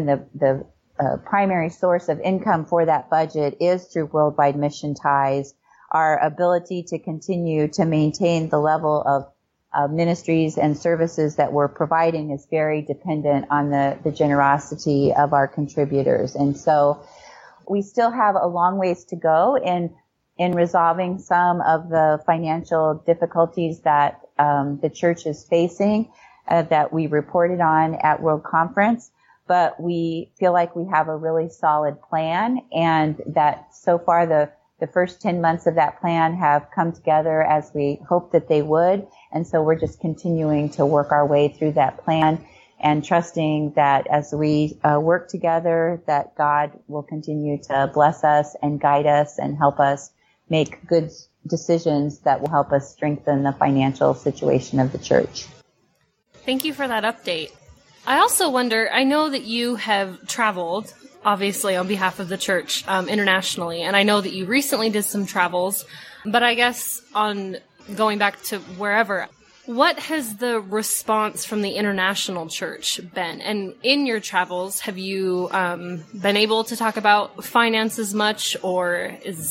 primary source of income for that budget is through Worldwide Mission Ties, our ability to continue to maintain the level of ministries and services that we're providing is very dependent on the generosity of our contributors. And so we still have a long ways to go in resolving some of the financial difficulties that the church is facing that we reported on at World Conference. But we feel like we have a really solid plan, and that so far the The first 10 months of that plan have come together as we hoped that they would. And so we're just continuing to work our way through that plan and trusting that as we work together, that God will continue to bless us and guide us and help us make good decisions that will help us strengthen the financial situation of the church. Thank you for that update. I also wonder, I know that you have traveled, obviously, on behalf of the church internationally, and I know that you recently did some travels, but I guess on going back to wherever, what has the response from the international church been? And in your travels, have you been able to talk about finances much, or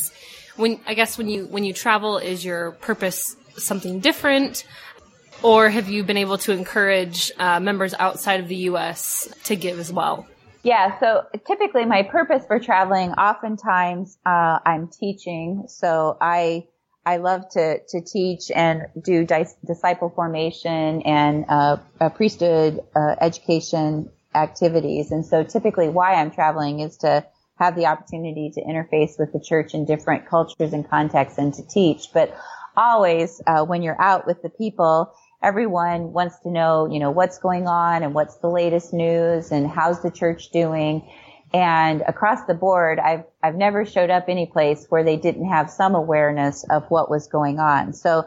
when you travel, is your purpose something different? Or have you been able to encourage members outside of the U.S. to give as well? Yeah, so typically my purpose for traveling, oftentimes I'm teaching. So I love to teach and do disciple formation and priesthood education activities. And so typically why I'm traveling is to have the opportunity to interface with the church in different cultures and contexts and to teach. But always when you're out with the people, everyone wants to know, what's going on and what's the latest news and how's the church doing. And across the board, I've never showed up any place where they didn't have some awareness of what was going on. So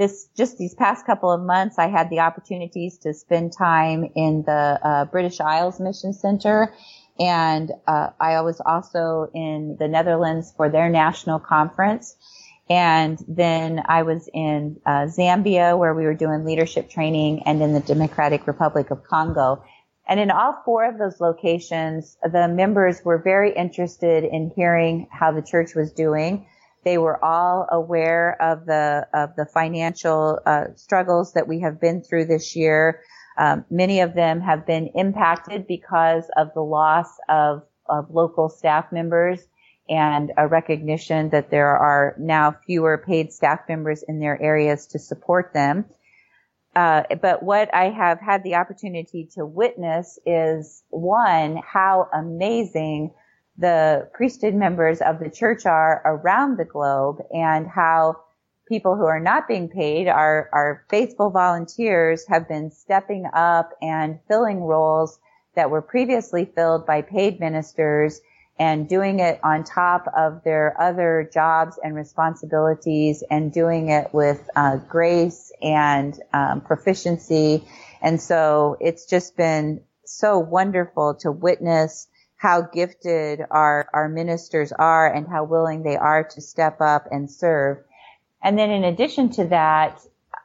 these past couple of months, I had the opportunities to spend time in the British Isles Mission Center. And I was also in the Netherlands for their national conference. And then I was in Zambia, where we were doing leadership training, and in the Democratic Republic of Congo. And in all four of those locations, the members were very interested in hearing how the church was doing. They were all aware of the financial struggles that we have been through this year. Many of them have been impacted because of the loss of local staff members, and a recognition that there are now fewer paid staff members in their areas to support them. But what I have had the opportunity to witness is, one, how amazing the priesthood members of the church are around the globe, and how people who are not being paid, our faithful volunteers, have been stepping up and filling roles that were previously filled by paid ministers, and doing it on top of their other jobs and responsibilities, and doing it with grace and proficiency. And so it's just been so wonderful to witness how gifted our ministers are and how willing they are to step up and serve. And then in addition to that,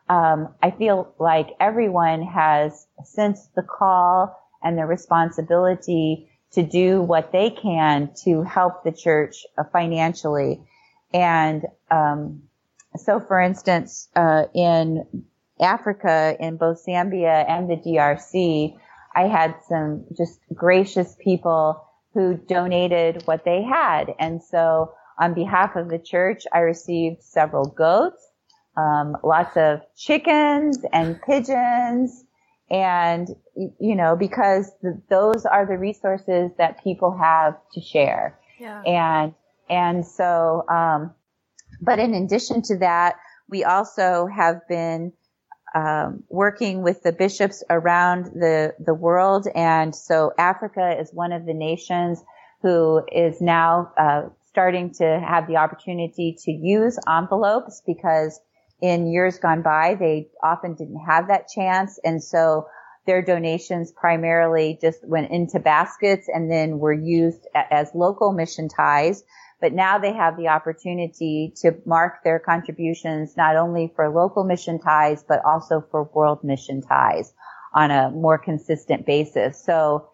I feel like everyone has sensed the call and the responsibility to do what they can to help the church financially. And so, for instance, in Africa, in both Zambia and the DRC, I had some just gracious people who donated what they had. And so on behalf of the church, I received several goats, lots of chickens and pigeons, and, because those are the resources that people have to share. Yeah. And so, but in addition to that, we also have been working with the bishops around the world. And so Africa is one of the nations who is now starting to have the opportunity to use envelopes, because in years gone by, they often didn't have that chance. And so their donations primarily just went into baskets and then were used as local mission ties. But now they have the opportunity to mark their contributions not only for local mission ties, but also for world mission ties on a more consistent basis. So,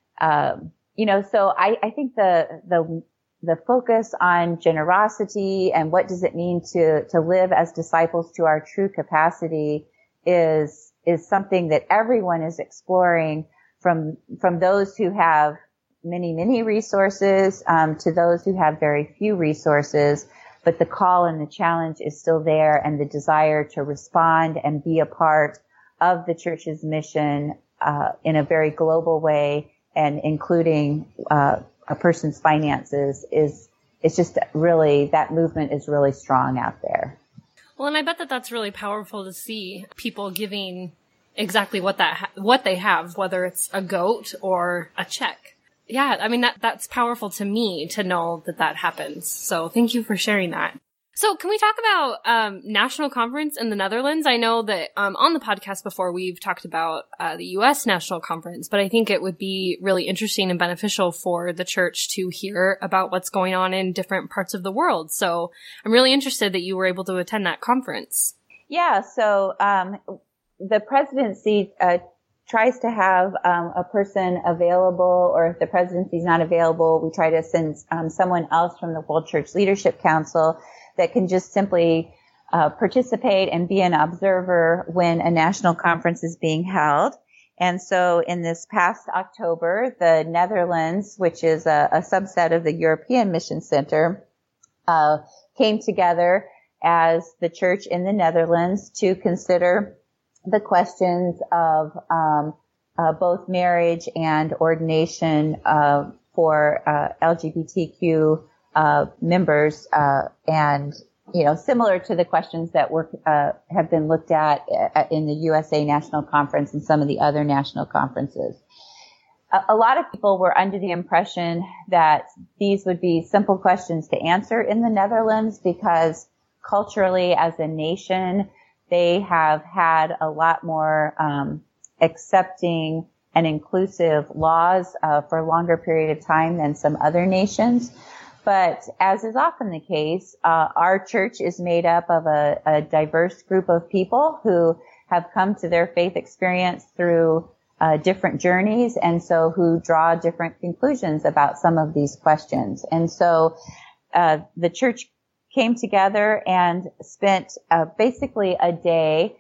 so I think the focus on generosity and what does it mean to live as disciples to our true capacity is something that everyone is exploring, from those who have many resources to those who have very few resources. But the call and the challenge is still there, and the desire to respond and be a part of the church's mission in a very global way, and including a person's finances is it's just really, that movement is really strong out there. Well, and I bet that that's really powerful to see people giving exactly what they have, whether it's a goat or a check. Yeah, I mean, that's powerful to me to know that happens. So thank you for sharing that. So can we talk about National Conference in the Netherlands? I know that on the podcast before we've talked about the U.S. National Conference, but I think it would be really interesting and beneficial for the church to hear about what's going on in different parts of the world. So I'm really interested that you were able to attend that conference. Yeah, so the presidency tries to have a person available, or if the presidency is not available, we try to send someone else from the World Church Leadership Council that can just simply participate and be an observer when a national conference is being held. And so in this past October, the Netherlands, which is a subset of the European Mission Center, came together as the church in the Netherlands to consider the questions of both marriage and ordination for LGBTQ members, and similar to the questions that have been looked at in the USA National Conference and some of the other national conferences. A lot of people were under the impression that these would be simple questions to answer in the Netherlands because culturally, as a nation, they have had a lot more accepting and inclusive laws for a longer period of time than some other nations. But as is often the case, our church is made up of a diverse group of people who have come to their faith experience through different journeys, and so who draw different conclusions about some of these questions. And so the church came together and spent basically a day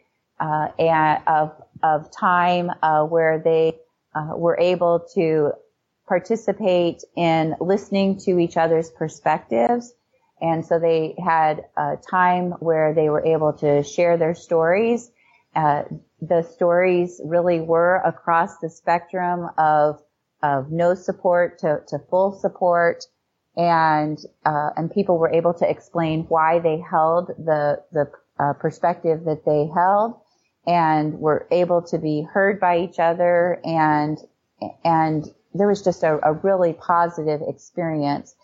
of time where they were able to participate in listening to each other's perspectives. And so they had a time where they were able to share their stories. The stories really were across the spectrum of no support to full support. And people were able to explain why they held the perspective that they held, and were able to be heard by each other, and there was just a really positive experience.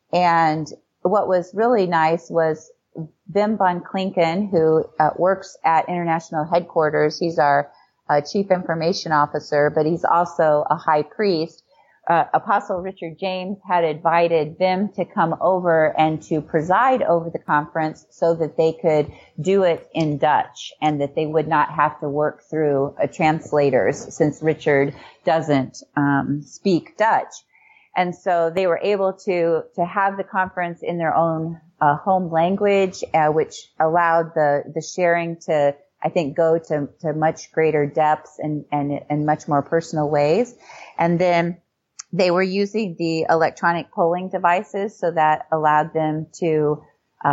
And what was really nice was Wim van Klinken, who works at International Headquarters. He's our Chief Information Officer, but he's also a high priest. Apostle Richard James had invited Wim to come over and to preside over the conference so that they could do it in Dutch and that they would not have to work through translators, since Richard doesn't speak Dutch. And so they were able to have the conference in their own home language, which allowed the sharing to, I think, go to much greater depths and much more personal ways. And then they were using the electronic polling devices, so that allowed them to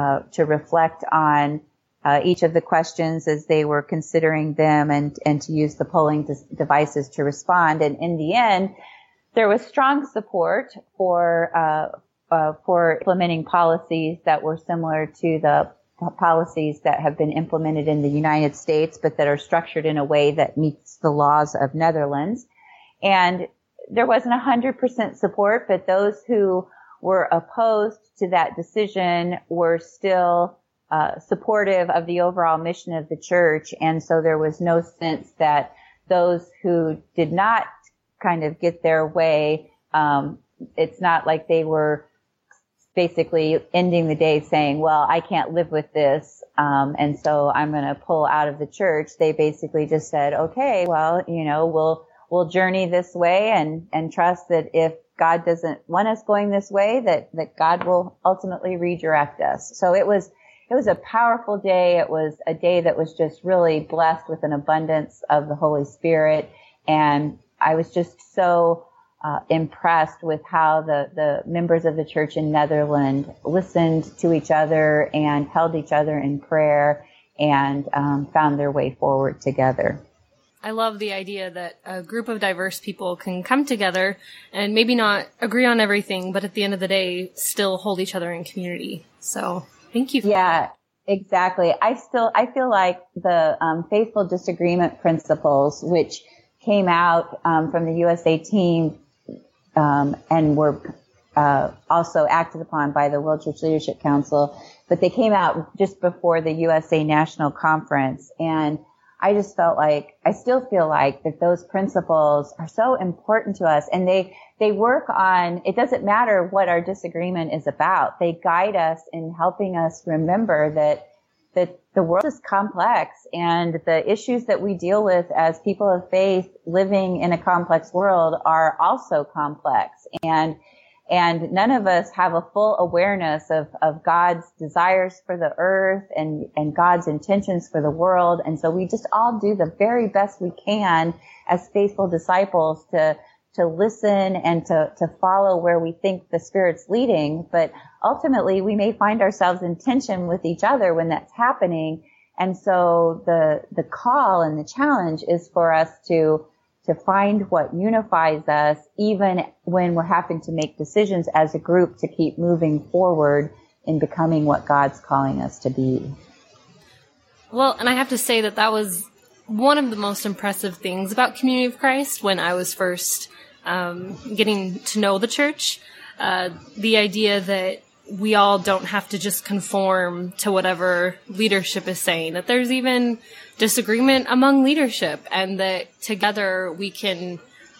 reflect on each of the questions as they were considering them, and to use the polling devices to respond. And in the end, there was strong support for implementing policies that were similar to the policies that have been implemented in the United States, but that are structured in a way that meets the laws of Netherlands. And there wasn't 100% support, but those who were opposed to that decision were still supportive of the overall mission of the church. And so there was no sense that those who did not kind of get their way, it's not like they were basically ending the day saying, well, I can't live with this, and so I'm going to pull out of the church. They basically just said, okay, well, we'll journey this way and trust that if God doesn't want us going this way, that God will ultimately redirect us. So it was a powerful day. It was a day that was just really blessed with an abundance of the Holy Spirit. And I was just so impressed with how the members of the church in Netherlands listened to each other and held each other in prayer and found their way forward together. I love the idea that a group of diverse people can come together and maybe not agree on everything, but at the end of the day, still hold each other in community. So thank you for that. Exactly. I feel like the faithful disagreement principles, which came out from the USA team and were also acted upon by the World Church Leadership Council, but they came out just before the USA National Conference. And I still feel like that those principles are so important to us, and they work on, it doesn't matter what our disagreement is about. They guide us in helping us remember that the world is complex, and the issues that we deal with as people of faith living in a complex world are also complex. And none of us have a full awareness of God's desires for the earth and God's intentions for the world. And so we just all do the very best we can as faithful disciples to listen and to follow where we think the Spirit's leading. But ultimately, we may find ourselves in tension with each other when that's happening. And so the call and the challenge is for us to find what unifies us, even when we're having to make decisions as a group to keep moving forward in becoming what God's calling us to be. Well, and I have to say that was one of the most impressive things about Community of Christ when I was first getting to know the church. The idea that we all don't have to just conform to whatever leadership is saying, that there's even disagreement among leadership, and that together we can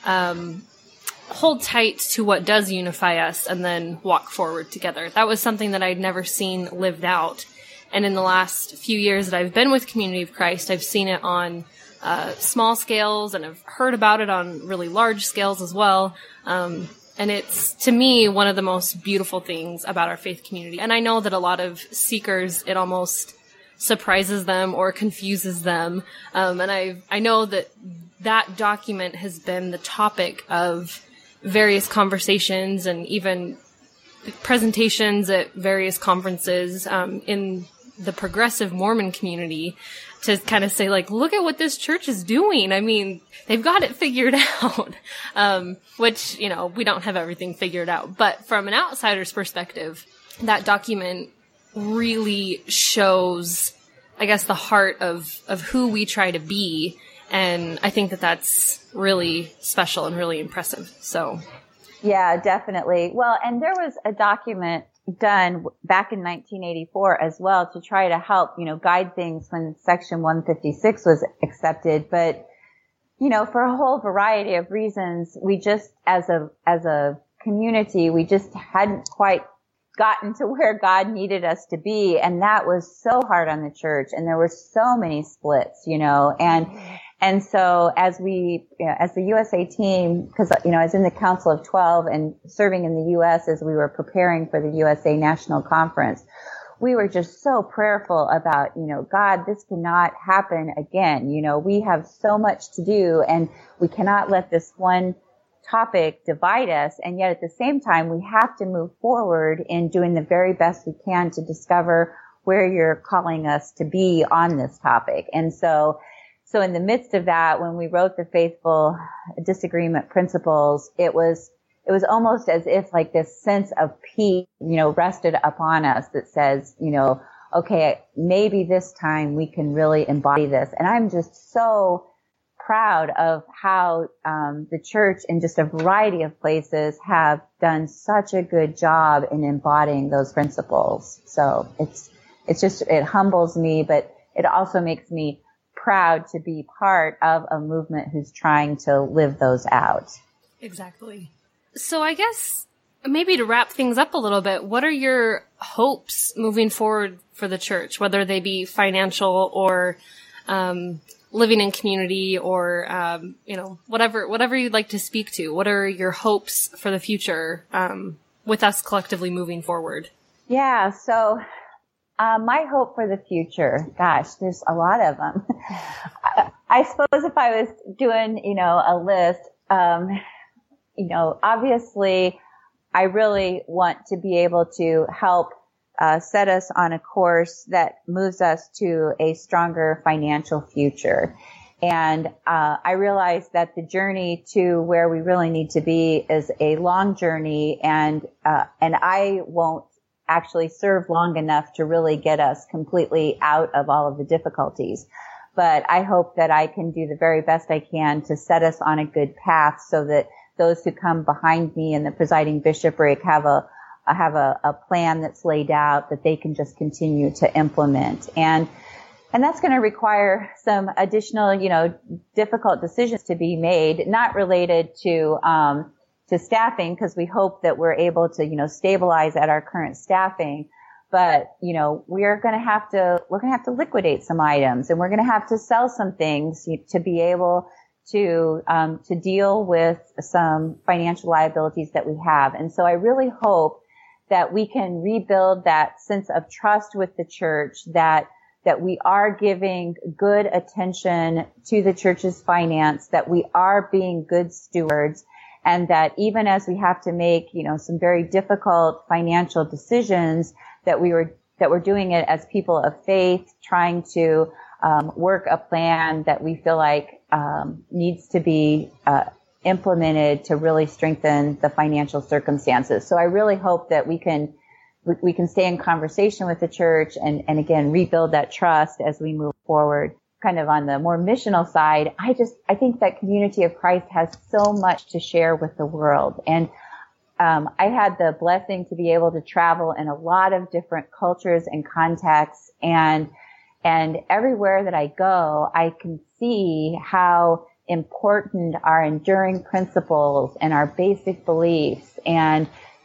hold tight to what does unify us and then walk forward together. That was something that I'd never seen lived out. And in the last few years that I've been with Community of Christ, I've seen it on small scales, and I've heard about it on really large scales as well. And it's, to me, one of the most beautiful things about our faith community. And I know that a lot of seekers, it almost surprises them or confuses them. And I know that document has been the topic of various conversations and even presentations at various conferences in the progressive Mormon community, to kind of say, like, look at what this church is doing. I mean, they've got it figured out, which, we don't have everything figured out. But from an outsider's perspective, that document really shows, I guess, the heart of who we try to be. And I think that that's really special and really impressive. So. Yeah, definitely. Well, and there was a document done back in 1984 as well to try to help, guide things when Section 156 was accepted. But, for a whole variety of reasons, we just, as a community, we just hadn't quite gotten to where God needed us to be. And that was so hard on the church. And there were so many splits, and so as as the USA team, because, I was in the Council of 12 and serving in the U.S. as we were preparing for the USA National Conference, we were just so prayerful about, God, this cannot happen again. We have so much to do, and we cannot let this one topic divide us. And yet at the same time, we have to move forward in doing the very best we can to discover where you're calling us to be on this topic. And so in the midst of that, when we wrote the faithful disagreement principles, it was almost as if like this sense of peace, rested upon us that says, okay, maybe this time we can really embody this. And I'm just so proud of how the church in just a variety of places have done such a good job in embodying those principles. So it humbles me, but it also makes me proud to be part of a movement who's trying to live those out. Exactly. So I guess maybe to wrap things up a little bit, what are your hopes moving forward for the church, whether they be financial or living in community or whatever you'd like to speak to? What are your hopes for the future with us collectively moving forward? Yeah, so my hope for the future, gosh, there's a lot of them. I suppose if I was doing, a list, obviously I really want to be able to help set us on a course that moves us to a stronger financial future. And I realized that the journey to where we really need to be is a long journey, and I won't actually serve long enough to really get us completely out of all of the difficulties. But I hope that I can do the very best I can to set us on a good path so that those who come behind me in the presiding bishopric have a plan that's laid out that they can just continue to implement. And that's going to require some additional, difficult decisions to be made, not related to staffing, because we hope that we're able to, stabilize at our current staffing. But, we're going to have to liquidate some items, and we're going to have to sell some things to be able to deal with some financial liabilities that we have. And so I really hope that we can rebuild that sense of trust with the church, that we are giving good attention to the church's finance, that we are being good stewards, and that even as we have to make, some very difficult financial decisions, that we're doing it as people of faith, trying to work a plan that we feel like needs to be implemented to really strengthen the financial circumstances. So I really hope that we can stay in conversation with the church and again, rebuild that trust as we move forward. Kind of on the more missional side, I think that Community of Christ has so much to share with the world. And I had the blessing to be able to travel in a lot of different cultures and contexts, and everywhere that I go, I can see how important our enduring principles and our basic beliefs and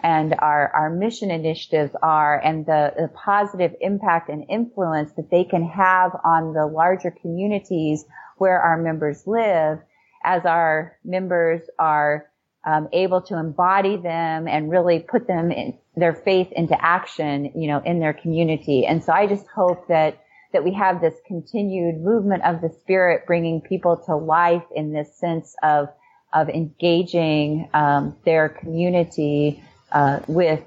our mission initiatives are, and the positive impact and influence that they can have on the larger communities where our members live, as our members are able to embody them and really put them in their faith into action, in their community. And so I just hope that we have this continued movement of the Spirit, bringing people to life in this sense of engaging their community with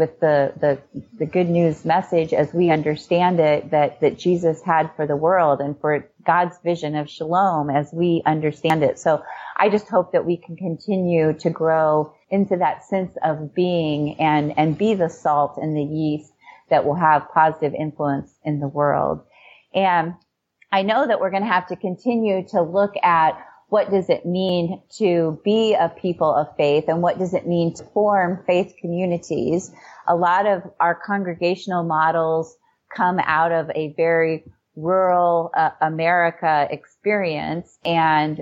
the good news message as we understand it, that Jesus had for the world, and for God's vision of shalom as we understand it. So I just hope that we can continue to grow into that sense of being and be the salt and the yeast that will have positive influence in the world. And I know that we're going to have to continue to look at what does it mean to be a people of faith, and what does it mean to form faith communities. A lot of our congregational models come out of a very rural America experience, and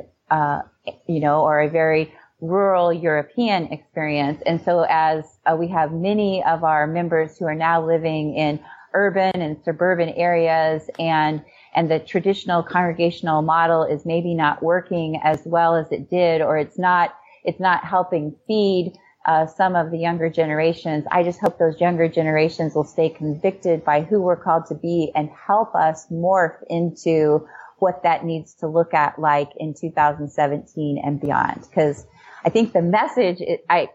or a very rural European experience. And so as we have many of our members who are now living in urban and suburban areas, and the traditional congregational model is maybe not working as well as it did, or it's not helping feed some of the younger generations. I just hope those younger generations will stay convicted by who we're called to be and help us morph into what that needs to look at like in 2017 and beyond. Because I think the message, I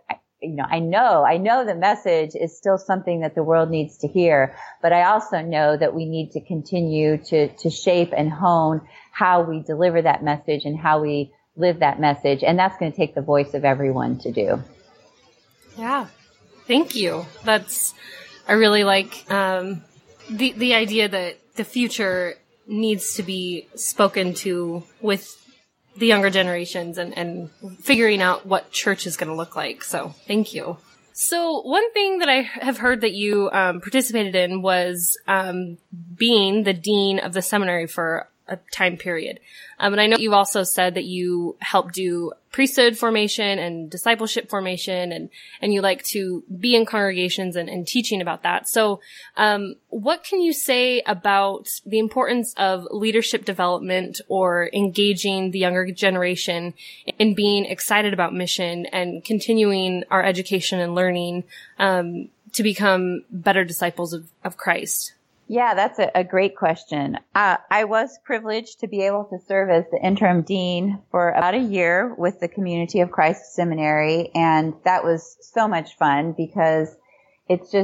know the message is still something that the world needs to hear, but I also know that we need to continue to shape and hone how we deliver that message and how we live that message. And that's going to take the voice of everyone to do. Yeah. Thank you. I really like, the idea that the future needs to be spoken to with the younger generations and figuring out what church is going to look like. So thank you. So one thing that I have heard that you participated in was being the dean of the seminary for a time period. And I know you've also said that you help do priesthood formation and discipleship formation, and you like to be in congregations and teaching about that. So what can you say about the importance of leadership development or engaging the younger generation in being excited about mission and continuing our education and learning to become better disciples of Christ? Yeah, that's a great question. I was privileged to be able to serve as the interim dean for about a year with the Community of Christ Seminary, and that was so much fun because it's just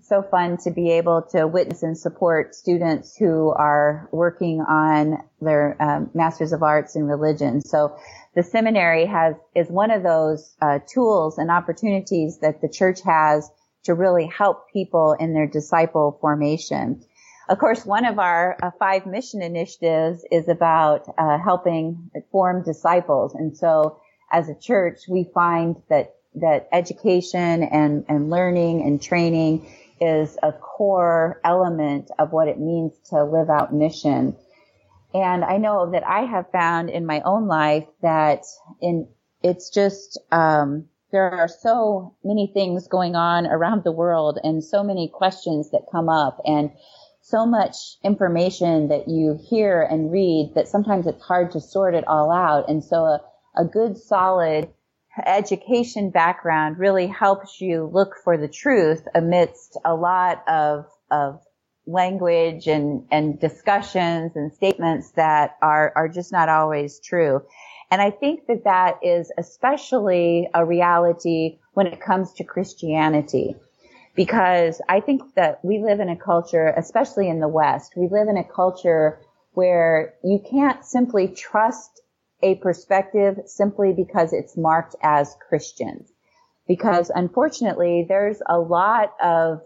so fun to be able to witness and support students who are working on their Masters of Arts in Religion. So the seminary is one of those tools and opportunities that the church has to really help people in their disciple formation. Of course, one of our 5 mission initiatives is about helping form disciples. And so as a church, we find that education and learning and training is a core element of what it means to live out mission. And I know that I have found in my own life that it's just, there are so many things going on around the world and so many questions that come up and so much information that you hear and read that sometimes it's hard to sort it all out. And so a good solid education background really helps you look for the truth amidst a lot of language and discussions and statements that are just not always true. And I think that is especially a reality when it comes to Christianity, because I think that we live in a culture, especially in the West, we live in a culture where you can't simply trust a perspective simply because it's marked as Christian. Because unfortunately, there's a lot of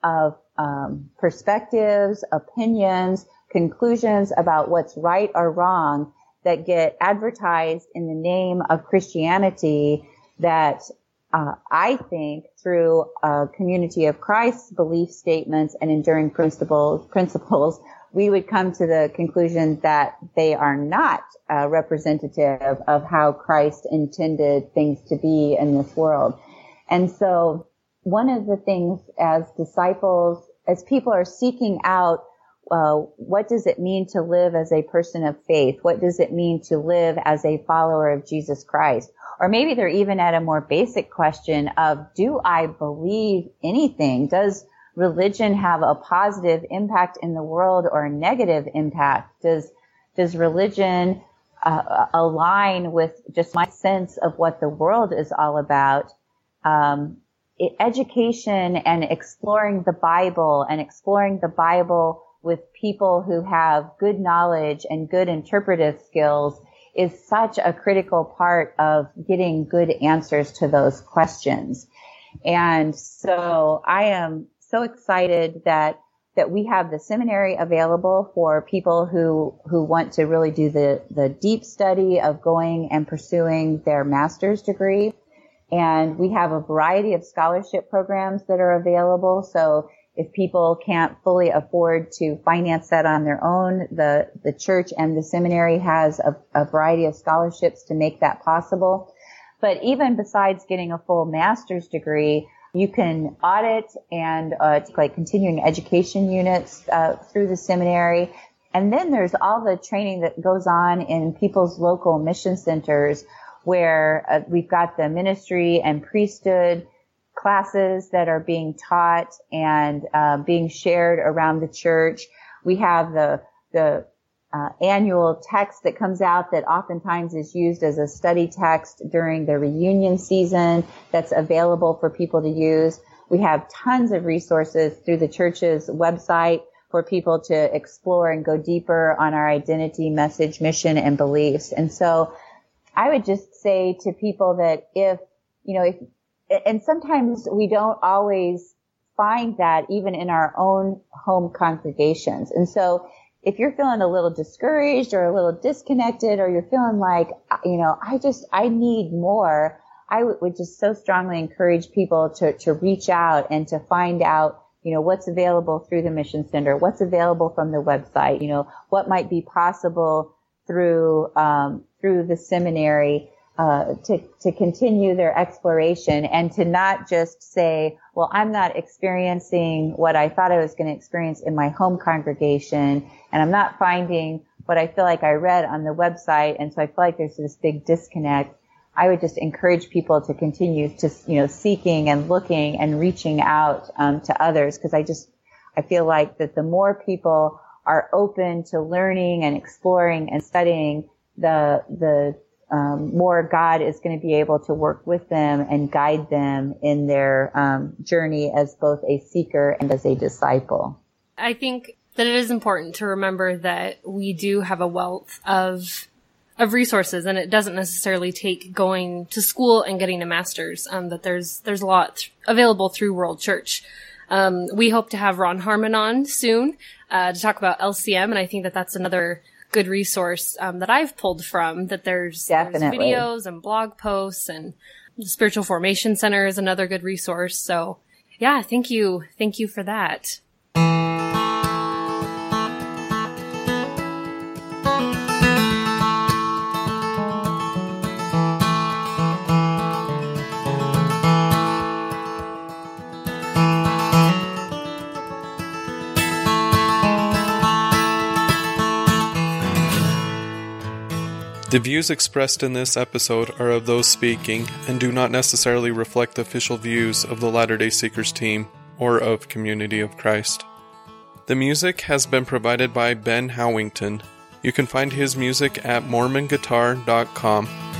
perspectives, opinions, conclusions about what's right or wrong that get advertised in the name of Christianity that I think through a community of Christ's belief statements and enduring principles, we would come to the conclusion that they are not representative of how Christ intended things to be in this world. And so one of the things as disciples, as people are seeking out, what does it mean to live as a person of faith? What does it mean to live as a follower of Jesus Christ? Or maybe they're even at a more basic question of, do I believe anything? Does religion have a positive impact in the world or a negative impact? Does religion align with just my sense of what the world is all about? Education and exploring the Bible with people who have good knowledge and good interpretive skills is such a critical part of getting good answers to those questions. And so I am so excited that we have the seminary available for people who want to really do the deep study of going and pursuing their master's degree. And we have a variety of scholarship programs that are available. So if people can't fully afford to finance that on their own, the church and the seminary has a variety of scholarships to make that possible. But even besides getting a full master's degree, you can audit and like continuing education units through the seminary. And then there's all the training that goes on in people's local mission centers where we've got the ministry and priesthood classes that are being taught and being shared around the church. We have the annual text that comes out that oftentimes is used as a study text during the reunion season that's available for people to use. We have tons of resources through the church's website for people to explore and go deeper on our identity, message, mission, and beliefs. And so I would just say to people that and sometimes we don't always find that even in our own home congregations. And so if you're feeling a little discouraged or a little disconnected, or you're feeling like, I need more, I would just so strongly encourage people to reach out and to find out, what's available through the Mission Center, what's available from the website, what might be possible through the seminary, to continue their exploration and to not just say, well, I'm not experiencing what I thought I was going to experience in my home congregation, and I'm not finding what I feel like I read on the website, and so I feel like there's this big disconnect. I would just encourage people to continue to, seeking and looking and reaching out to others, because I feel like that the more people are open to learning and exploring and studying the more God is going to be able to work with them and guide them in their journey as both a seeker and as a disciple. I think that it is important to remember that we do have a wealth of resources, and it doesn't necessarily take going to school and getting a master's, that there's a lot available through World Church. We hope to have Ron Harmon on soon to talk about LCM, and I think that that's another good resource that I've pulled from, that there's videos and blog posts, and the Spiritual Formation Center is another good resource. So yeah, thank you for that. The views expressed in this episode are of those speaking and do not necessarily reflect the official views of the Latter-day Seekers team or of Community of Christ. The music has been provided by Ben Howington. You can find his music at mormonguitar.com.